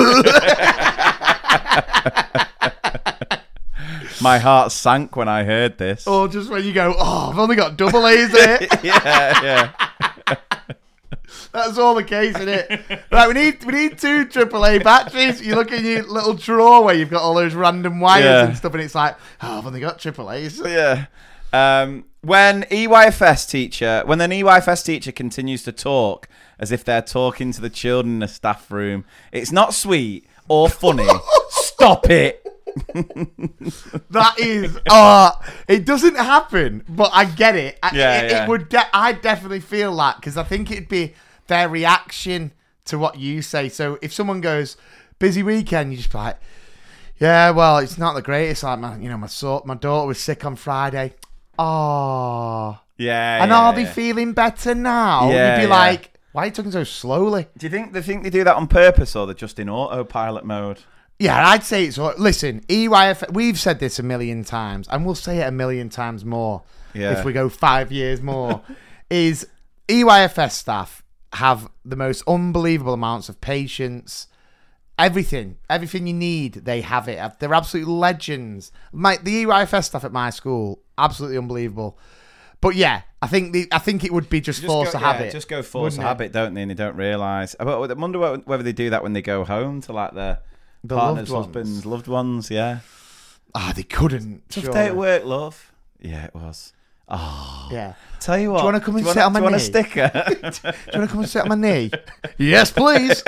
My heart sank when I heard this. Or just when you go, oh, I've only got double A's here. yeah, yeah. That's all the case, isn't it? Right, we need we need two triple A batteries. You look in your little drawer where you've got all those random wires Yeah. and stuff, and it's like, oh, I've only got triple A's. Yeah. Um, when E Y F S teacher, when an E Y F S teacher continues to talk as if they're talking to the children in a staff room, it's not sweet or funny. Stop it. That is, uh, it doesn't happen, but I get it. I, Yeah, it, yeah. it would. De- I definitely feel that because I think it'd be their reaction to what you say. So if someone goes busy weekend, you just be like, yeah, well, it's not the greatest. Like my, you know, my so- my daughter was sick on Friday. Oh, Yeah. and yeah, are they yeah. feeling better now? Yeah, You'd be yeah. like, why are you talking so slowly? Do you think they think they do that on purpose or they're just in autopilot mode? Yeah, I'd say it's. Listen, E Y F. We've said this a million times, and we'll say it a million times more Yeah. if we go five years more. is E Y F S staff have the most unbelievable amounts of patience. Everything, everything you need, they have it. They're absolute legends. My the E Y F S staff at my school, absolutely unbelievable. But yeah, I think the I think it would be just, Just force go, a yeah, habit. Just go force wouldn't a it? habit, don't they? And they don't realise. I wonder what- whether they do that when they go home to like their The partners, loved ones. husbands, loved ones. Yeah. Ah, they couldn't. Tough surely. day at work, love. Yeah, it was. Oh, Yeah. tell you what. Do you want to come and do you sit wanna- on my do you knee? want a sticker? Do you want to come and sit on my knee? Yes, please.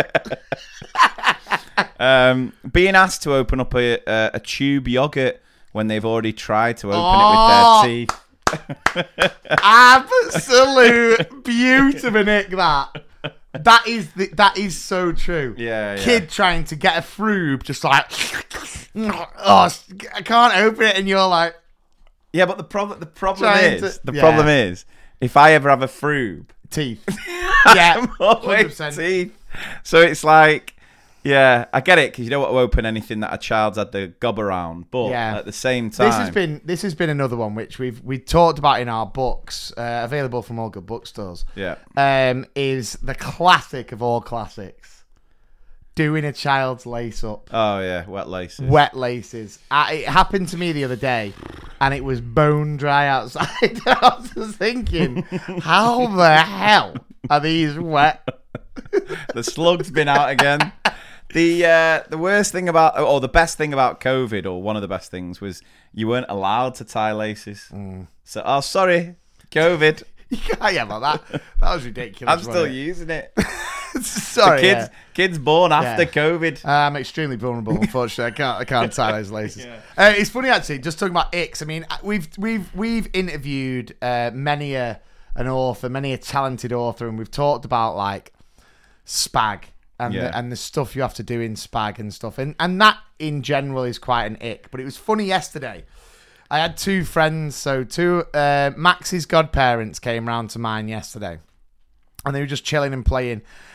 um, being asked to open up a, a, a tube yogurt when they've already tried to open Oh. it with their teeth. Absolute beauty, Nick. That that is the, that is so true. Yeah, yeah. Kid trying to get a froob, just like, oh, I can't open it, and you're like, Yeah, but the problem the problem Trying is to- the yeah. problem is if I ever have a froob, teeth. Yeah, I'm one hundred always percent. teeth. So it's like, yeah, I get it because you don't want to open anything that a child's had the gob around, but Yeah. at the same time, This has been this has been another one which we've we talked about in our books, uh, available from all good bookstores. yeah, Um, is the classic of all classics, doing a child's lace up. oh yeah, wet laces. Wet laces. Uh, it happened to me the other day, and it was bone dry outside. I was just thinking, how the hell are these wet? The slug's been out again. The uh, the worst thing about, or the best thing about COVID, or one of the best things, was you weren't allowed to tie laces. Mm. So, oh, sorry, COVID. You can't have like that. That was ridiculous. I'm still wasn't using it. it? Sorry, Kids, kids born after Yeah. COVID. yeah. I'm extremely vulnerable. Unfortunately, I can't. I can't tie those laces. Uh, it's funny actually. Just talking about icks. I mean, we've we've we've interviewed uh, many a an author, many a talented author, and we've talked about like spag and Yeah. the, and the stuff you have to do in spag and stuff, and and that in general is quite an ick. But it was funny yesterday. I had two friends, so two uh, Max's godparents came round to mine yesterday, and they were just chilling and playing.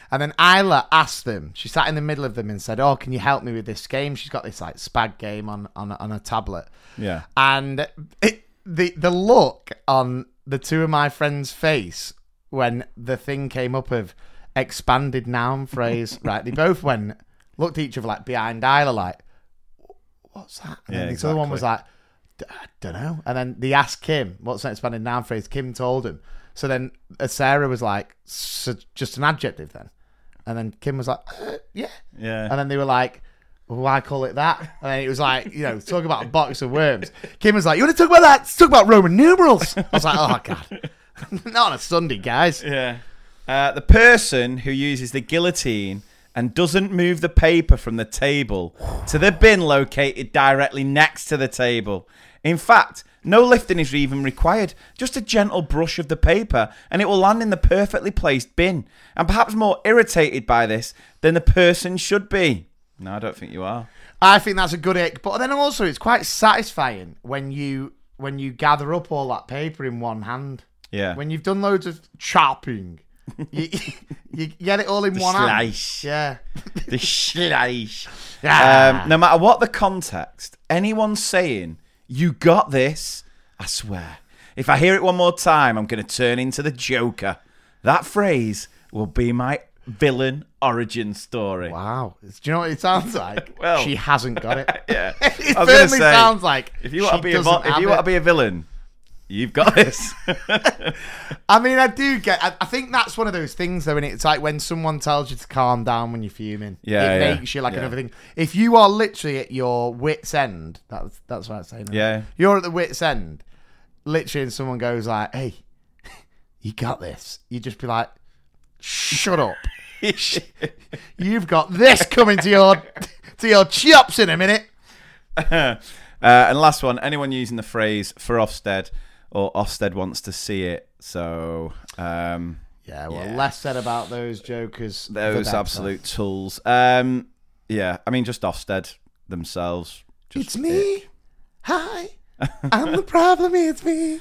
And then Isla asked them, she sat in the middle of them and said, oh, can you help me with this game? She's got this like Spag game on, on, on a tablet. Yeah. And it, the the look on the two of my friends' face when the thing came up of expanded noun phrase, right? They both went, looked at each other like behind Isla, like, what's that? And yeah, then the exactly. other one was like, I don't know. And then they asked Kim, what's an expanded noun phrase? Kim told him. So then uh, Sarah was like, so just an adjective then? And then Kim was like, uh, yeah. Yeah. And then they were like, well, why call it that? And then it was like, you know, talk about a box of worms. Kim was like, you want to talk about that? Let's talk about Roman numerals. I was like, oh, God. Not on a Sunday, guys. Yeah. Uh, the person who uses the guillotine and doesn't move the paper from the table to the bin located directly next to the table. In fact, no lifting is even required. Just a gentle brush of the paper and it will land in the perfectly placed bin. And perhaps more irritated by this than the person should be. No, I don't think you are. I think that's a good ick. But then also it's quite satisfying when you when you gather up all that paper in one hand. Yeah. When you've done loads of chopping. you, you get it all in The one slice. hand. Yeah. The slice. Ah. Um, no matter what the context, anyone saying, you got this, I swear, if I hear it one more time, I'm going to turn into the Joker. That phrase will be my villain origin story. Wow. Do you know what it sounds like? Well, she hasn't got it. Yeah. It I was gonna firmly say, sounds like if you want she to be a doesn't vo- if have you want it. to be a villain, you've got this. I mean, I do get. I, I think that's one of those things, though. And it's like when someone tells you to calm down when you're fuming. Yeah, it yeah, makes you like yeah. another thing. If you are literally at your wit's end, that's that's what I'm saying. Yeah. You're at the wit's end, literally, and someone goes like, "Hey, you got this." You just be like, "Shut up." You've got this coming to your to your chops in a minute. uh, and last one, anyone using the phrase for Ofsted or Ofsted wants to see it. So, um, Yeah, well, Yeah. less said about those jokers. the those better. absolute tools. Um, yeah, I mean, just Ofsted themselves. Just It's me. Hi. I'm the problem. It's me.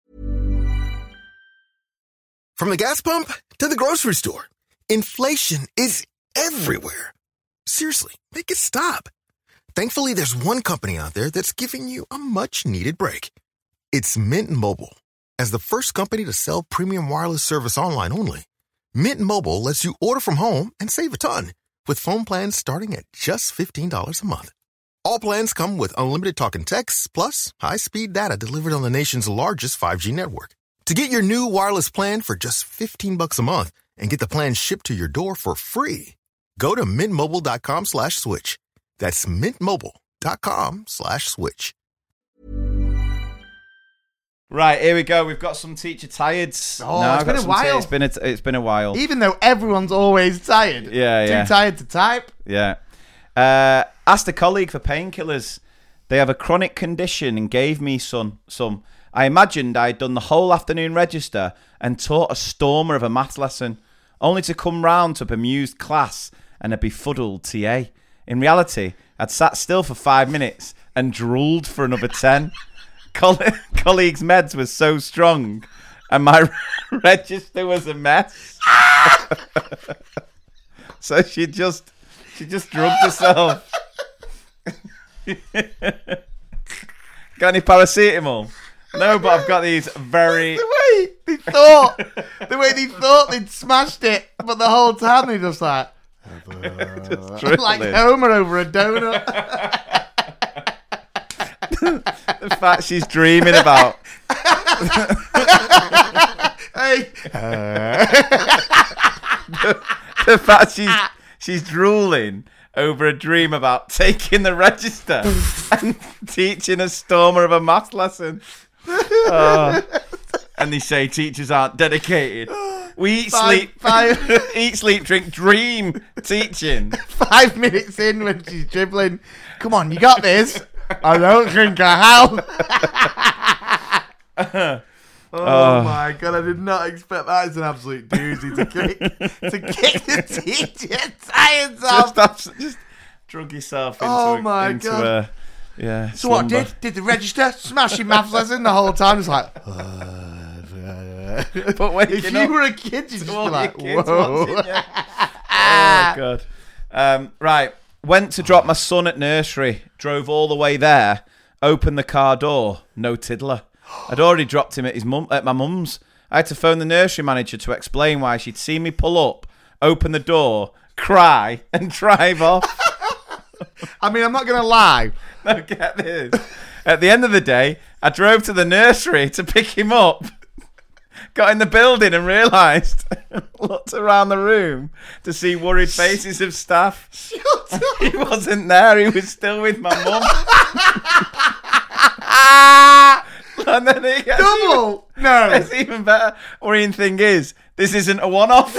From the gas pump to the grocery store, inflation is everywhere. Seriously, make it stop. Thankfully, there's one company out there that's giving you a much-needed break. It's Mint Mobile. As the first company to sell premium wireless service online only, Mint Mobile lets you order from home and save a ton with phone plans starting at just fifteen dollars a month. All plans come with unlimited talk and text, plus high-speed data delivered on the nation's largest five G network. To get your new wireless plan for just fifteen bucks a month and get the plan shipped to your door for free, go to mintmobile.com slash switch. That's mintmobile.com slash switch. Right, here we go. We've got some teacher tireds. Oh, No, it's I've been got a some while. t- it's been a, it's been a while. Even though everyone's always tired. Yeah, Too yeah. tired to type. Yeah. Uh, asked a colleague for painkillers. They have a chronic condition and gave me some. Some. I imagined I'd done the whole afternoon register and taught a stormer of a maths lesson, only to come round to a bemused class and a befuddled T A. In reality, I'd sat still for five minutes and drooled for another ten. Coll- colleagues' meds was so strong, and my register was a mess. So she just, she just drugged herself. Got any paracetamol? No, but I've got these very. The way they thought, the way they thought they'd smashed it, but the whole time they just like, like Dribbling. Homer over a donut. The fact she's dreaming about. Hey, The fact she's she's drooling over a dream about taking the register and teaching a stormer of a maths lesson. Oh. And they say teachers aren't dedicated. We eat, Five- sleep, five- eat, sleep, drink, dream teaching. five minutes in when she's dribbling. Come on, you got this. I don't think I have. Oh my god! I did not expect that. It's an absolute doozy to kick to kick the teacher science off. Just, abs- just drug yourself into, Oh a, my into God. a yeah. So what slumber. did did the register smashing maths lesson the whole time? It's like, But waking if up you were a kid, you'd just to be all like, your kids whoa. watching you. Oh, God. Um, right. Went to drop my son at nursery. Drove all the way there. Opened the car door. No tiddler. I'd already dropped him at his mum at my mum's. I had to phone the nursery manager to explain why she'd seen me pull up, open the door, cry, and drive off. I mean, I'm not going to lie. Now get this. At the end of the day, I drove to the nursery to pick him up. Got in the building and realised, looked around the room to see worried faces of staff. Shut up. He wasn't there. He was still with my mum. And then he gets Double? Even, No. It's even better. Worrying thing is, this isn't a one-off.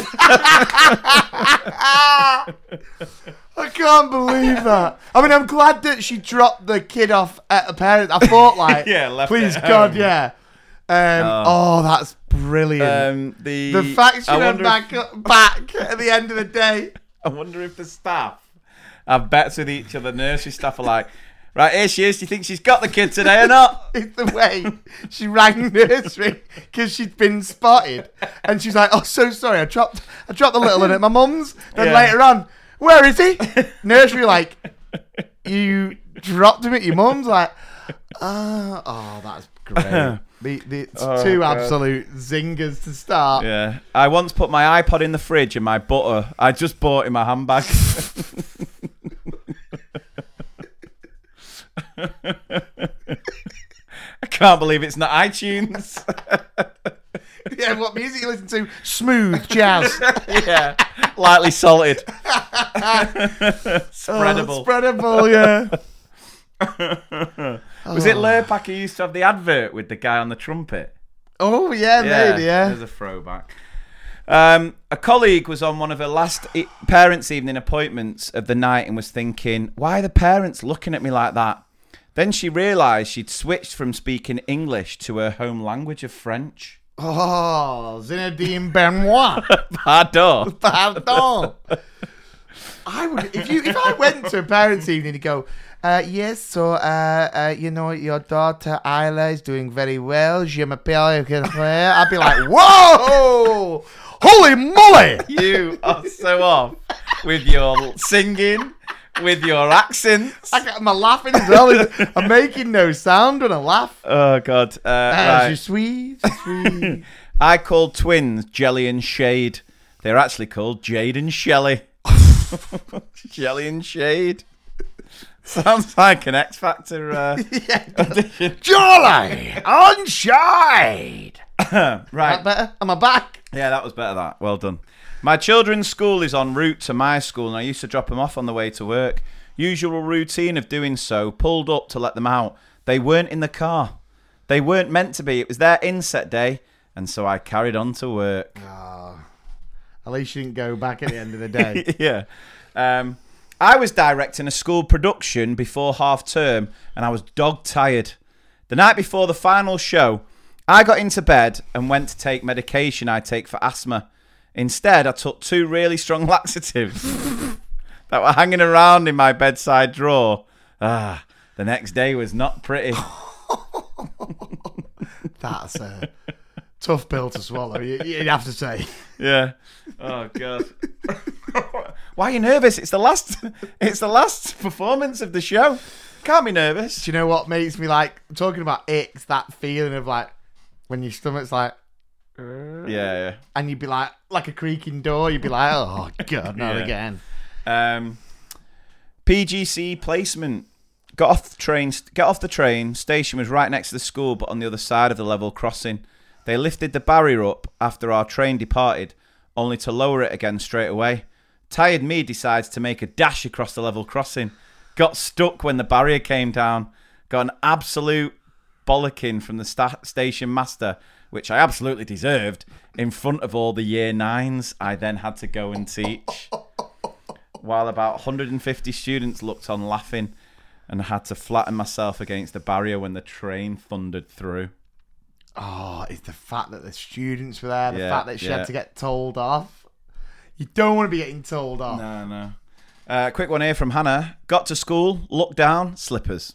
I can't believe that. I mean, I'm glad that she dropped the kid off at her parents. I thought, like, Yeah, left please it God, home. yeah. Um, Oh. oh. that's brilliant. Um, the the fact she I went wonder back, if- back at the end of the day. I wonder if the staff have bets with each other. Nursery staff are like, right, here she is. Do you think she's got the kid today or not? It's the way she rang nursery because she'd been spotted, and she's like, "Oh, so sorry, I dropped, I dropped the little one at my mum's." Then Yeah. later on, where is he? Nursery like, you dropped him at your mum's. Like, oh, oh, that's great. The, the Oh, two God. absolute zingers to start. Yeah. I once put my iPod in the fridge and my butter I just bought in my handbag. I can't believe it's not iTunes. Yeah, what music you listen to? Smooth jazz. Yeah. Lightly salted. Oh, Spreadable. spreadable, yeah. Was it Lurpak who used to have the advert with the guy on the trumpet? Oh, yeah, maybe, yeah. There's a throwback. Um, a colleague was on one of her last e- parents' evening appointments of the night and was thinking, why are the parents looking at me like that? Then she realised she'd switched from speaking English to her home language of French. Oh, Zinedine Benoit. Pardon. Pardon. I would, if you, if I went to a parents' evening to go, uh, yes, so, uh, uh, you know, your daughter Isla is doing very well. Je m'appelle. I'd be like, whoa, holy moly! You are so off with your singing, with your accents. I got, I'm laughing as well. I'm making no sound when I laugh. Oh, God. Uh, Uh, right. she's sweet, she's sweet. I called twins Jelly and Shade. They're actually called Jade and Shelley. Jelly and Shade. Sounds like an X Factor uh, audition. Jolly on Shade. Right. That better? Am I back? Yeah, that was better, that. Well done. My children's school is en route to my school, and I used to drop them off on the way to work. Usual routine of doing so, pulled up to let them out. They weren't in the car. They weren't meant to be. It was their inset day, and so I carried on to work. At least you didn't go back at the end of the day. Yeah. Um, I was directing a school production before half term and I was dog tired. The night before the final show, I got into bed and went to take medication I take for asthma. Instead, I took two really strong laxatives that were hanging around in my bedside drawer. Ah, the next day was not pretty. That's a tough pill to swallow, you- you'd have to say. Yeah. Oh God. Why are you nervous? It's the last. It's the last performance of the show. Can't be nervous. Do you know what makes me like talking about icks? That feeling of like when your stomach's like, Yeah, yeah. and you'd be like, like a creaking door. You'd be like, oh God, not Yeah. again. Um, P G C placement. Got off the train. Get off the train. Station was right next to the school, but on the other side of the level crossing. They lifted the barrier up after our train departed, only to lower it again straight away. Tired me decides to make a dash across the level crossing. Got stuck when the barrier came down. Got an absolute bollocking from the sta- station master, which I absolutely deserved, in front of all the year nines I then had to go and teach. While about one hundred fifty students looked on laughing, and I had to flatten myself against the barrier when the train thundered through. Oh, it's the fact that the students were there, the Yeah, fact that she yeah. had to get told off. You don't want to be getting told off. No, no. Uh, quick one here from Hannah. Got to school, looked down, slippers.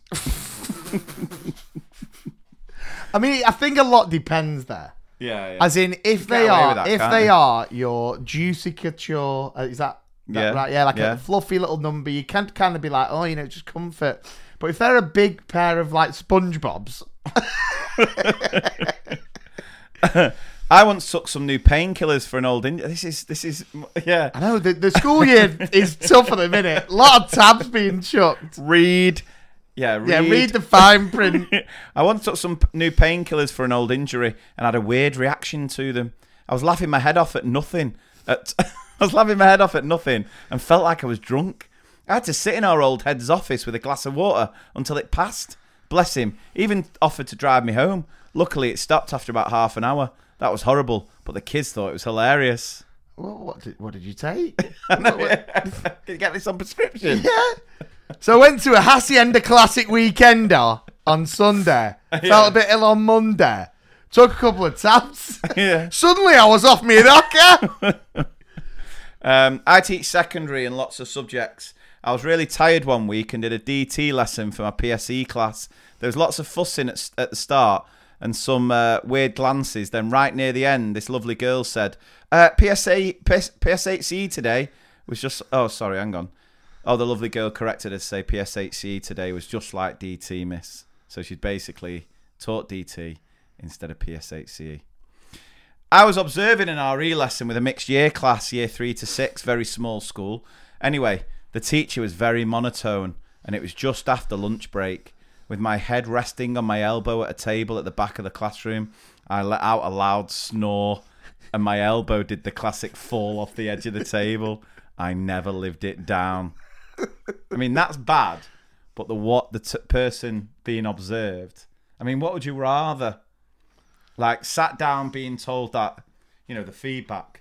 I mean, I think a lot depends there. Yeah, yeah. As in, if get they away are, with that, if can't they you? are your juicy couture, uh, is that That, Yeah, right, yeah, like yeah. a fluffy little number. You can't kind of be like, oh, you know, just comfort. But if they're a big pair of like SpongeBobs, I once took some new painkillers for an old injury. This is this is yeah. I know the, the school year is tough at the minute. A lot of tabs being chucked. Read, yeah, read. Yeah, read the fine print. I once took some p- new painkillers for an old injury and had a weird reaction to them. I was laughing my head off at nothing. At I was laughing my head off at nothing and felt like I was drunk. I had to sit in our old head's office with a glass of water until it passed. Bless him. He even offered to drive me home. Luckily, it stopped after about half an hour. That was horrible, but the kids thought it was hilarious. What, what did what did you take? Can you get this on prescription? Yeah. So I went to a Hacienda Classic weekender on Sunday. Felt Yeah. a bit ill on Monday. Took a couple of tabs. Yeah. Suddenly I was off me rocker. Um, I teach secondary in lots of subjects. I was really tired one week and did a D T lesson for my P S E class. There was lots of fussing at, at the start and some uh, weird glances. Then right near the end, this lovely girl said, uh, P S A, P S H C today was just... Oh, sorry, hang on. Oh, the lovely girl corrected her to say P S H C today was just like D T, miss. So she'd basically taught D T instead of P S H C. I was observing an R E lesson with a mixed year class, year three to six, very small school. Anyway, the teacher was very monotone, and it was just after lunch break. With my head resting on my elbow at a table at the back of the classroom, I let out a loud snore, and my elbow did the classic fall off the edge of the table. I never lived it down. I mean, that's bad, but the what the t- person being observed. I mean, what would you rather? Like, sat down being told that, you know, the feedback.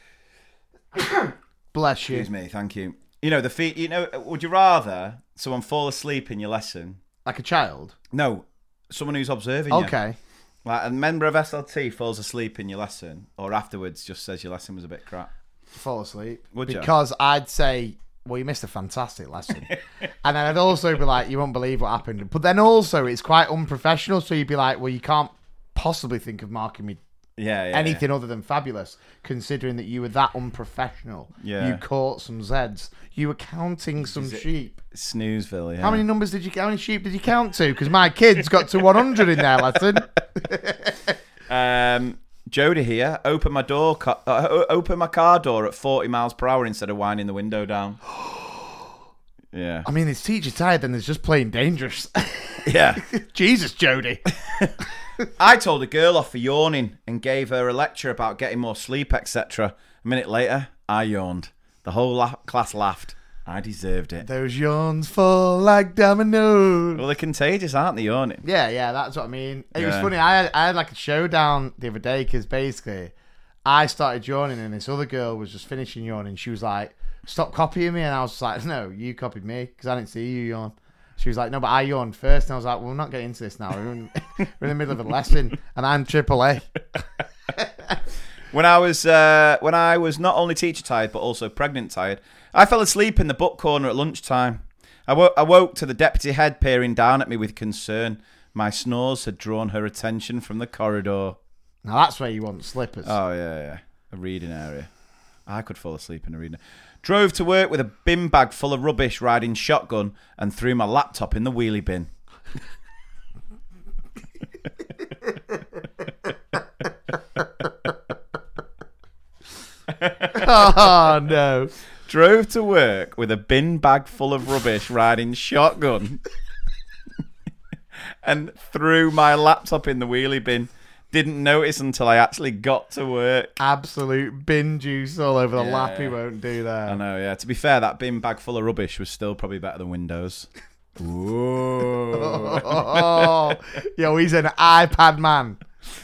Bless you. Excuse me, thank you. You know, the feed, you know, would you rather someone fall asleep in your lesson? Like a child? No, someone who's observing you. Okay. Like a member of S L T falls asleep in your lesson, or afterwards just says your lesson was a bit crap. Fall asleep. Would you? Because I'd say, well, you missed a fantastic lesson. And then I'd also be like, you won't believe what happened. But then also, it's quite unprofessional. So you'd be like, well, you can't possibly think of marking me Yeah, yeah. anything other than fabulous, considering that you were that unprofessional. Yeah. You caught some Zeds. You were counting some Is it- sheep. Yeah. Snoozeville, yeah. How many numbers did you? How many sheep did you count to? Because my kids got to one hundred in their lesson. Um, Jody here. Open my door. Ca- uh, open my car door at forty miles per hour instead of winding the window down. Yeah. I mean, it's teacher tired, then it's just plain dangerous. Yeah. Jesus, Jody. I told a girl off for yawning and gave her a lecture about getting more sleep, et cetera. A minute later, I yawned. The whole la- class laughed. I deserved it. Those yawns fall like dominoes. Well, they're contagious, aren't they, yawning? Yeah, yeah, that's what I mean. It was Yeah. funny. I had, I had like a showdown the other day because basically I started yawning and this other girl was just finishing yawning. She was like, stop copying me. And I was like, no, you copied me because I didn't see you yawn. She was like, no, but I yawned first. And I was like, well, we're not getting into this now. We're in, we're in the middle of a lesson and I'm triple A. When I was uh, when I was not only teacher tired but also pregnant tired, I fell asleep in the book corner at lunchtime. I, wo- I woke to the deputy head peering down at me with concern. My snores had drawn her attention from the corridor. Now that's where you want slippers. Oh, yeah, yeah. A reading area. I could fall asleep in a reading area. Drove to work with a bin bag full of rubbish, riding shotgun, and threw my laptop in the wheelie bin. Oh, no. Drove to work with a bin bag full of rubbish, riding shotgun, and threw my laptop in the wheelie bin. Didn't notice until I actually got to work. Absolute bin juice all over the Yeah. lap. He won't do that. I know, yeah. To be fair, that bin bag full of rubbish was still probably better than Windows. Ooh. Oh, yo, he's an iPad man.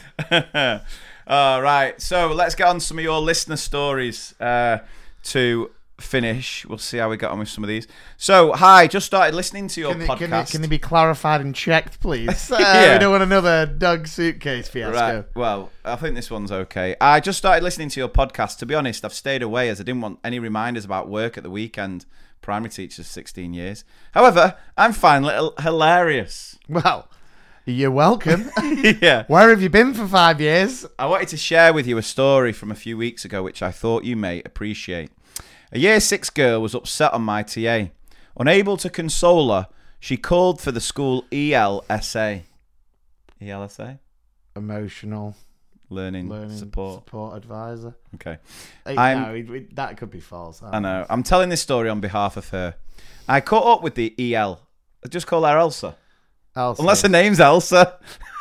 All right, so let's get on some of your listener stories uh, to finish. We'll see how we get on with some of these. So, hi, just started listening to your Can, they, podcast. can, they, can they be clarified and checked, please? Uh, Yeah. We don't want another Doug suitcase fiasco. Right. Well, I think this one's okay. I just started listening to your podcast. To be honest, I've stayed away as I didn't want any reminders about work at the weekend. Primary teacher, sixteen years. However, I'm finding it hilarious. Well, you're welcome. Yeah. Where have you been for five years? I wanted to share with you a story from a few weeks ago, which I thought you may appreciate. A year six girl was upset on my T A. Unable to console her, she called for the school E L S A. E L S A? Emotional Learning, learning support. support advisor. Okay. Hey, I'm- no, it- it- that could be false. I know. I'm telling this story on behalf of her. I caught up with the E L. I just call her Elsa. Elsa. Unless her name's Elsa.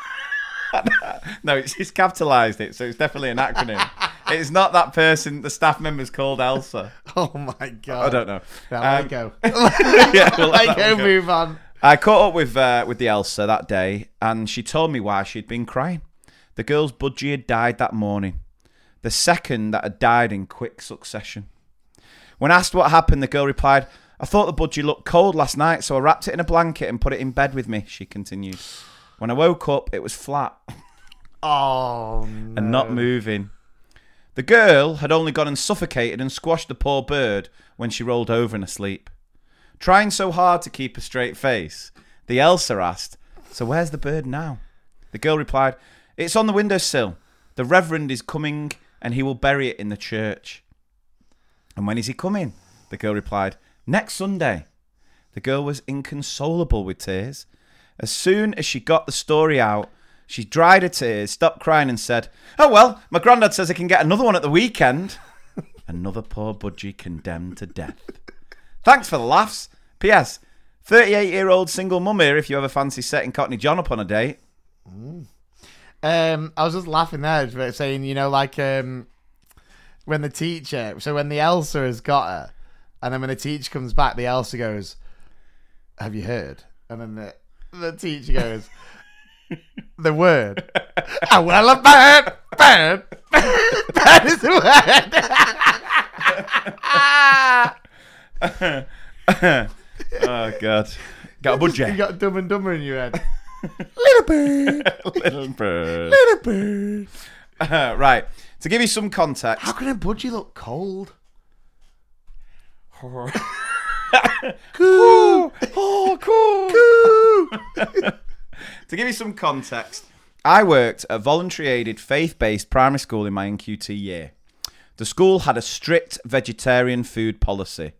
No, she's capitalised it, so it's definitely an acronym. It's not that person, the staff member's called Elsa. Oh my god. I don't know. Yeah, let Um, it go. yeah, we'll let Let that go, one go. move on. I caught up with uh, with the Elsa that day, and she told me why she'd been crying. The girl's budgie had died that morning, the second that had died in quick succession. When asked what happened, the girl replied, "I thought the budgie looked cold last night, so I wrapped it in a blanket and put it in bed with me," she continued. "When I woke up, it was flat Oh no. and not moving." The girl had only gone and suffocated and squashed the poor bird when she rolled over in her sleep. Trying so hard to keep a straight face, the Elsa asked, "So where's the bird now?" The girl replied, "It's on the windowsill. The Reverend is coming and he will bury it in the church." "And when is he coming?" The girl replied, "Next Sunday." The girl was inconsolable with tears. As soon as she got the story out, she dried her tears, stopped crying and said, "Oh well, my granddad says I can get another one at the weekend." Another poor budgie condemned to death. Thanks for the laughs. P S. thirty-eight-year-old single mum here if you ever fancy setting Cockney John up on a date. Um, I was just laughing there, but saying, you know, like um, when the teacher, so when the Elsa has got her, and then when the teacher comes back, the Elsa goes, "Have you heard?" And then the the teacher goes, "The word." "Oh, well, a bird, bird, bird is the word." Oh, God. Got a You budgie. got Dumb and Dumber in your head. Little bird, Little bird. little bird. Uh, right. To give you some context. How can a budgie look cold? Cool. Oh, cool. To give you some context, I worked at a voluntary aided faith-based primary school in my N Q T year. The school had a strict vegetarian food policy.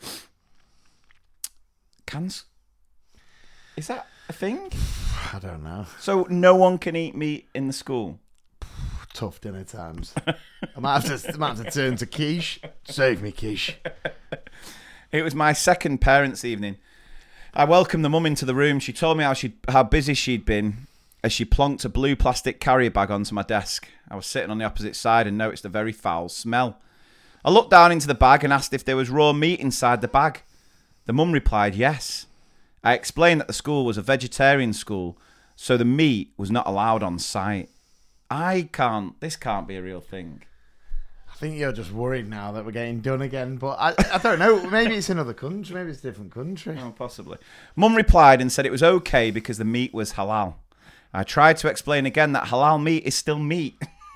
Cans? Is that a thing? I don't know. So no one can eat meat in the school? Tough dinner times. I might have to, I might have to turn to quiche. Save me, quiche. It was my second parents' evening. I welcomed the mum into the room. She told me how she how busy she'd been as she plonked a blue plastic carrier bag onto my desk. I was sitting on the opposite side and noticed a very foul smell. I looked down into the bag and asked if there was raw meat inside the bag. The mum replied yes. I explained that the school was a vegetarian school, so the meat was not allowed on site. I can't, this can't be a real thing. I think you're just worried now that we're getting done again, but I, I don't know. Maybe it's another country. Maybe it's a different country. Oh, possibly. Mum replied and said it was okay because the meat was halal. I tried to explain again that halal meat is still meat,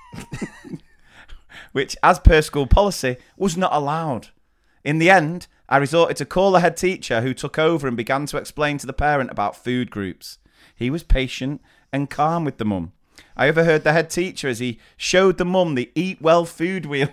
which, as per school policy, was not allowed. In the end, I resorted to call the head teacher, who took over and began to explain to the parent about food groups. He was patient and calm with the mum. I overheard the head teacher as he showed the mum the Eat Well food wheel.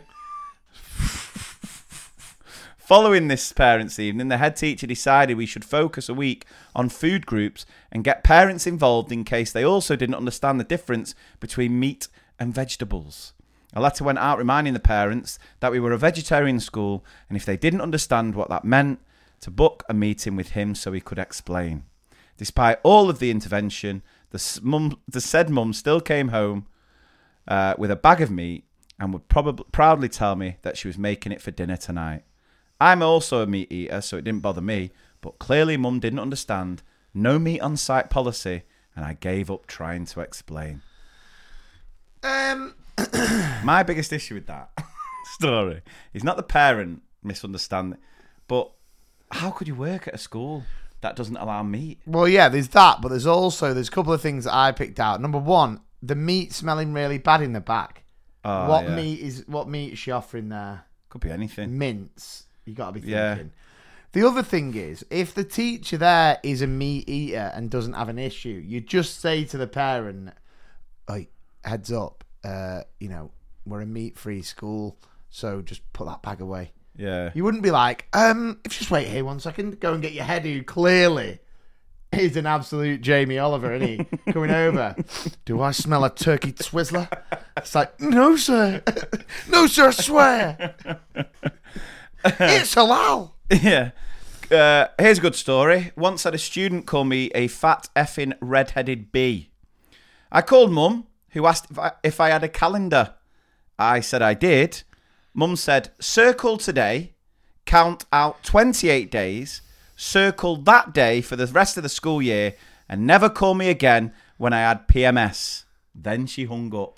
Following this parents' evening, the head teacher decided we should focus a week on food groups and get parents involved in case they also didn't understand the difference between meat and vegetables. A letter went out reminding the parents that we were a vegetarian school, and if they didn't understand what that meant, to book a meeting with him so he could explain. Despite all of the intervention, the, mum, the said mum still came home uh, with a bag of meat and would probably proudly tell me that she was making it for dinner tonight. I'm also a meat eater, so it didn't bother me, but clearly mum didn't understand no meat on site policy, and I gave up trying to explain. Um, My biggest issue with that story is not the parent misunderstanding, but how could you work at a school that doesn't allow meat? well, yeah, there's that, but there's also there's a couple of things that I picked out. Number one, the meat smelling really bad in the back. Oh, what yeah. meat is what meat is she offering there? Could be anything. Mince. You got to be thinking. Yeah. The other thing is, if the teacher there is a meat eater and doesn't have an issue, you just say to the parent, "Like, heads up, uh, you know, we're a meat-free school, so just put that bag away." Yeah. You wouldn't be like, um, if you just wait here one second, go and get your head, who clearly is an absolute Jamie Oliver, isn't he? Coming over. Do I smell a turkey twizzler? It's like, no, sir. No, sir, I swear. It's halal. Yeah. Uh, here's a good story. Once had a student call me a fat effing red-headed bee. I called Mum, who asked if I, if I had a calendar. I said I did. Mum said, circle today, count out twenty-eight days, circle that day for the rest of the school year, and never call me again when I had P M S. Then she hung up.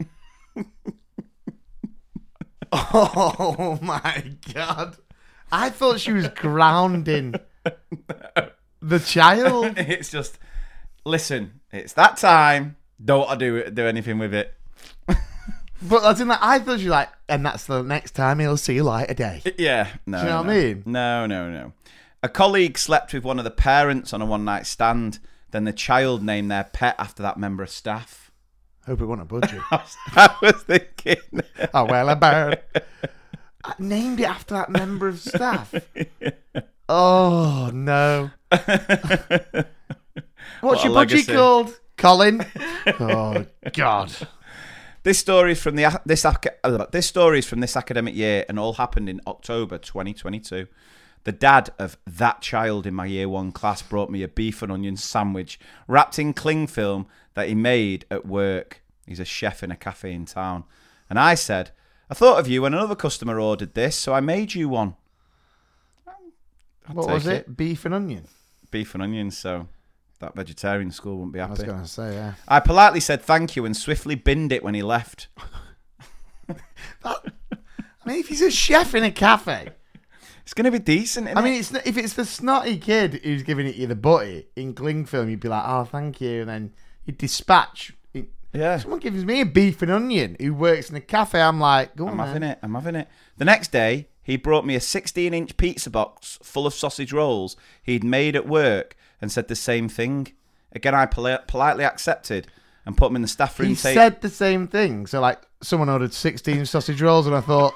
Oh, my God. I thought she was grounding the child. It's just, listen, it's that time. Don't I do do anything with it. But I didn't. Like, I thought you were like, and that's the next time he'll see light a day. Yeah, no. Do you know no. what I mean? No, no, no. A colleague slept with one of the parents on a one night stand. Then the child named their pet after that member of staff. Hope it wasn't a budgie. I was thinking. Oh well, a bird. I named it after that member of staff. Oh no. What's What your a budgie legacy. called? Colin. Oh God. This story is from the this ac- this story is from this academic year, and all happened in October twenty twenty-two. The dad of that child in my year one class brought me a beef and onion sandwich wrapped in cling film that he made at work. He's a chef in a cafe in town, and I said, "I thought of you when another customer ordered this, so I made you one." I'll What take was it? Beef and onion. Beef and onions. So that vegetarian school wouldn't be I was happy. going to say, yeah. I politely said thank you and swiftly binned it when he left. I mean, if he's a chef in a cafe, It's going to be decent, isn't I mean, it? it's not, if it's the snotty kid who's giving it you the butty in cling film, you'd be like, "Oh, thank you," and then you'd dispatch. Yeah. Someone gives me a beef and onion who works in a cafe. I'm like, "Go on, I'm man." having it. I'm having it. The next day, he brought me a sixteen-inch pizza box full of sausage rolls he'd made at work and said the same thing. Again, I poli- politely accepted and put them in the staff room. He ta- said the same thing. So, like, someone ordered sixteen sausage rolls, and I thought,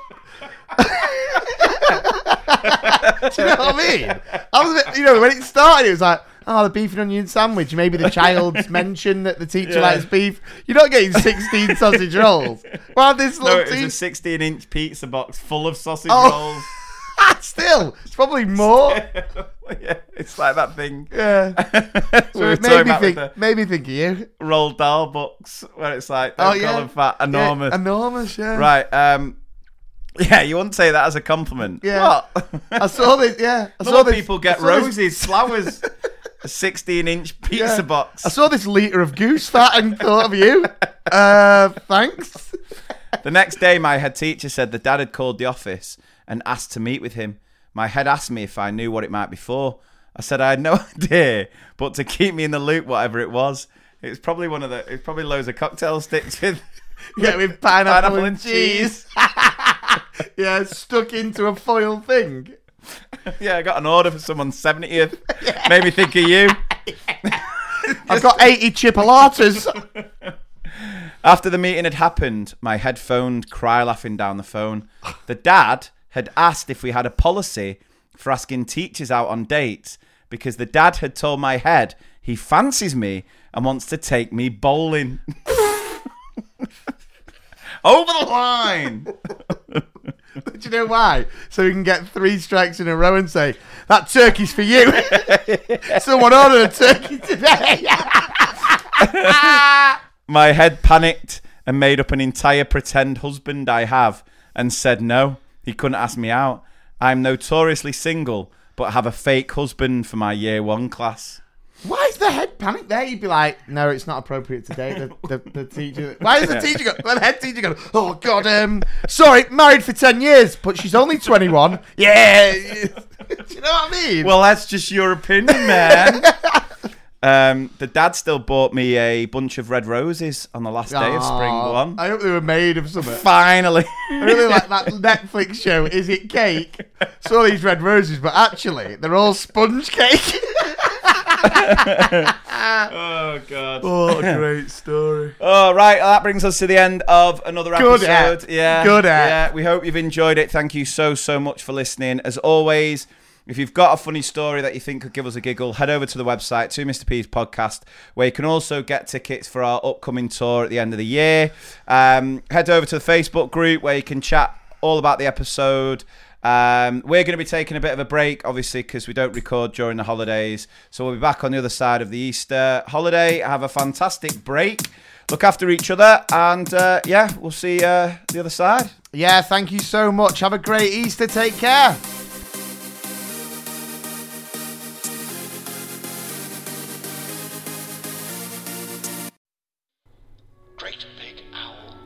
do you know what I mean? I was a bit, you know, when it started, it was like, "Oh, the beef and onion sandwich." Maybe the child's mentioned that the teacher Yeah. likes beef. You're not getting sixteen sausage rolls. Well, this No, little it was te- a sixteen-inch pizza box full of sausage Oh. rolls. Still, it's probably more. Yeah, it's like that thing. Yeah. we So were it talking made me about think. with the Made me think of you. Roald Dahl books where it's like, Oh don't call yeah, them fat, enormous. Yeah, enormous. Yeah. Right. Um. Yeah, you wouldn't say that as a compliment. Yeah. What? I saw this. Yeah. I saw Other this, people get I saw this- roses, flowers, a sixteen-inch pizza yeah. box. I saw this liter of goose fat and thought of you. Uh, thanks. The next day, my head teacher said the dad had called the office and asked to meet with him. My head asked me if I knew what it might be for. I said I had no idea, but to keep me in the loop, whatever it was. It was probably one of the. It was probably loads of cocktail sticks with Yeah, with pineapple, pineapple and cheese. Yeah, stuck into a foil thing. Yeah, I got an order for someone's seventieth. Made me think of you. I've got eighty chipolatas. After the meeting had happened, my head phoned, cry laughing down the phone. The dad had asked if we had a policy for asking teachers out on dates because the dad had told my head he fancies me and wants to take me bowling. Over the line. Do you know why? So we can get three strikes in a row and say, "That turkey's for you." Someone ordered a turkey today. My head panicked and made up an entire pretend husband I have and said no, he couldn't ask me out. I'm notoriously single, but have a fake husband for my year one class. Why is the head panic there? You'd be like, "No, it's not appropriate today." The, the, the teacher. Why is the teacher go? The head teacher go? "Oh God, um, sorry, married for ten years, but she's only twenty-one." Yeah. Do you know what I mean? Well, that's just your opinion, man. um, the dad still bought me a bunch of red roses on the last day of spring Aw, one. I hope they were made of something. Finally. I really like that Netflix show, Is It Cake? Saw these red roses, but actually, they're all sponge cake. Oh, God. What a great story. Oh, right. Well, that brings us to the end of another Good episode. ep. Yeah. Good ep. Yeah. We hope you've enjoyed it. Thank you so, so much for listening. As always, if you've got a funny story that you think could give us a giggle, head over to the website, Two Mister P's Podcast, where you can also get tickets for our upcoming tour at the end of the year. Um, head over to the Facebook group where you can chat all about the episode. Um, we're going to be taking a bit of a break, obviously, because we don't record during the holidays. So we'll be back on the other side of the Easter holiday. Have a fantastic break. Look after each other. And, uh, yeah, we'll see you uh, the other side. Yeah, thank you so much. Have a great Easter. Take care. Great Big Owl.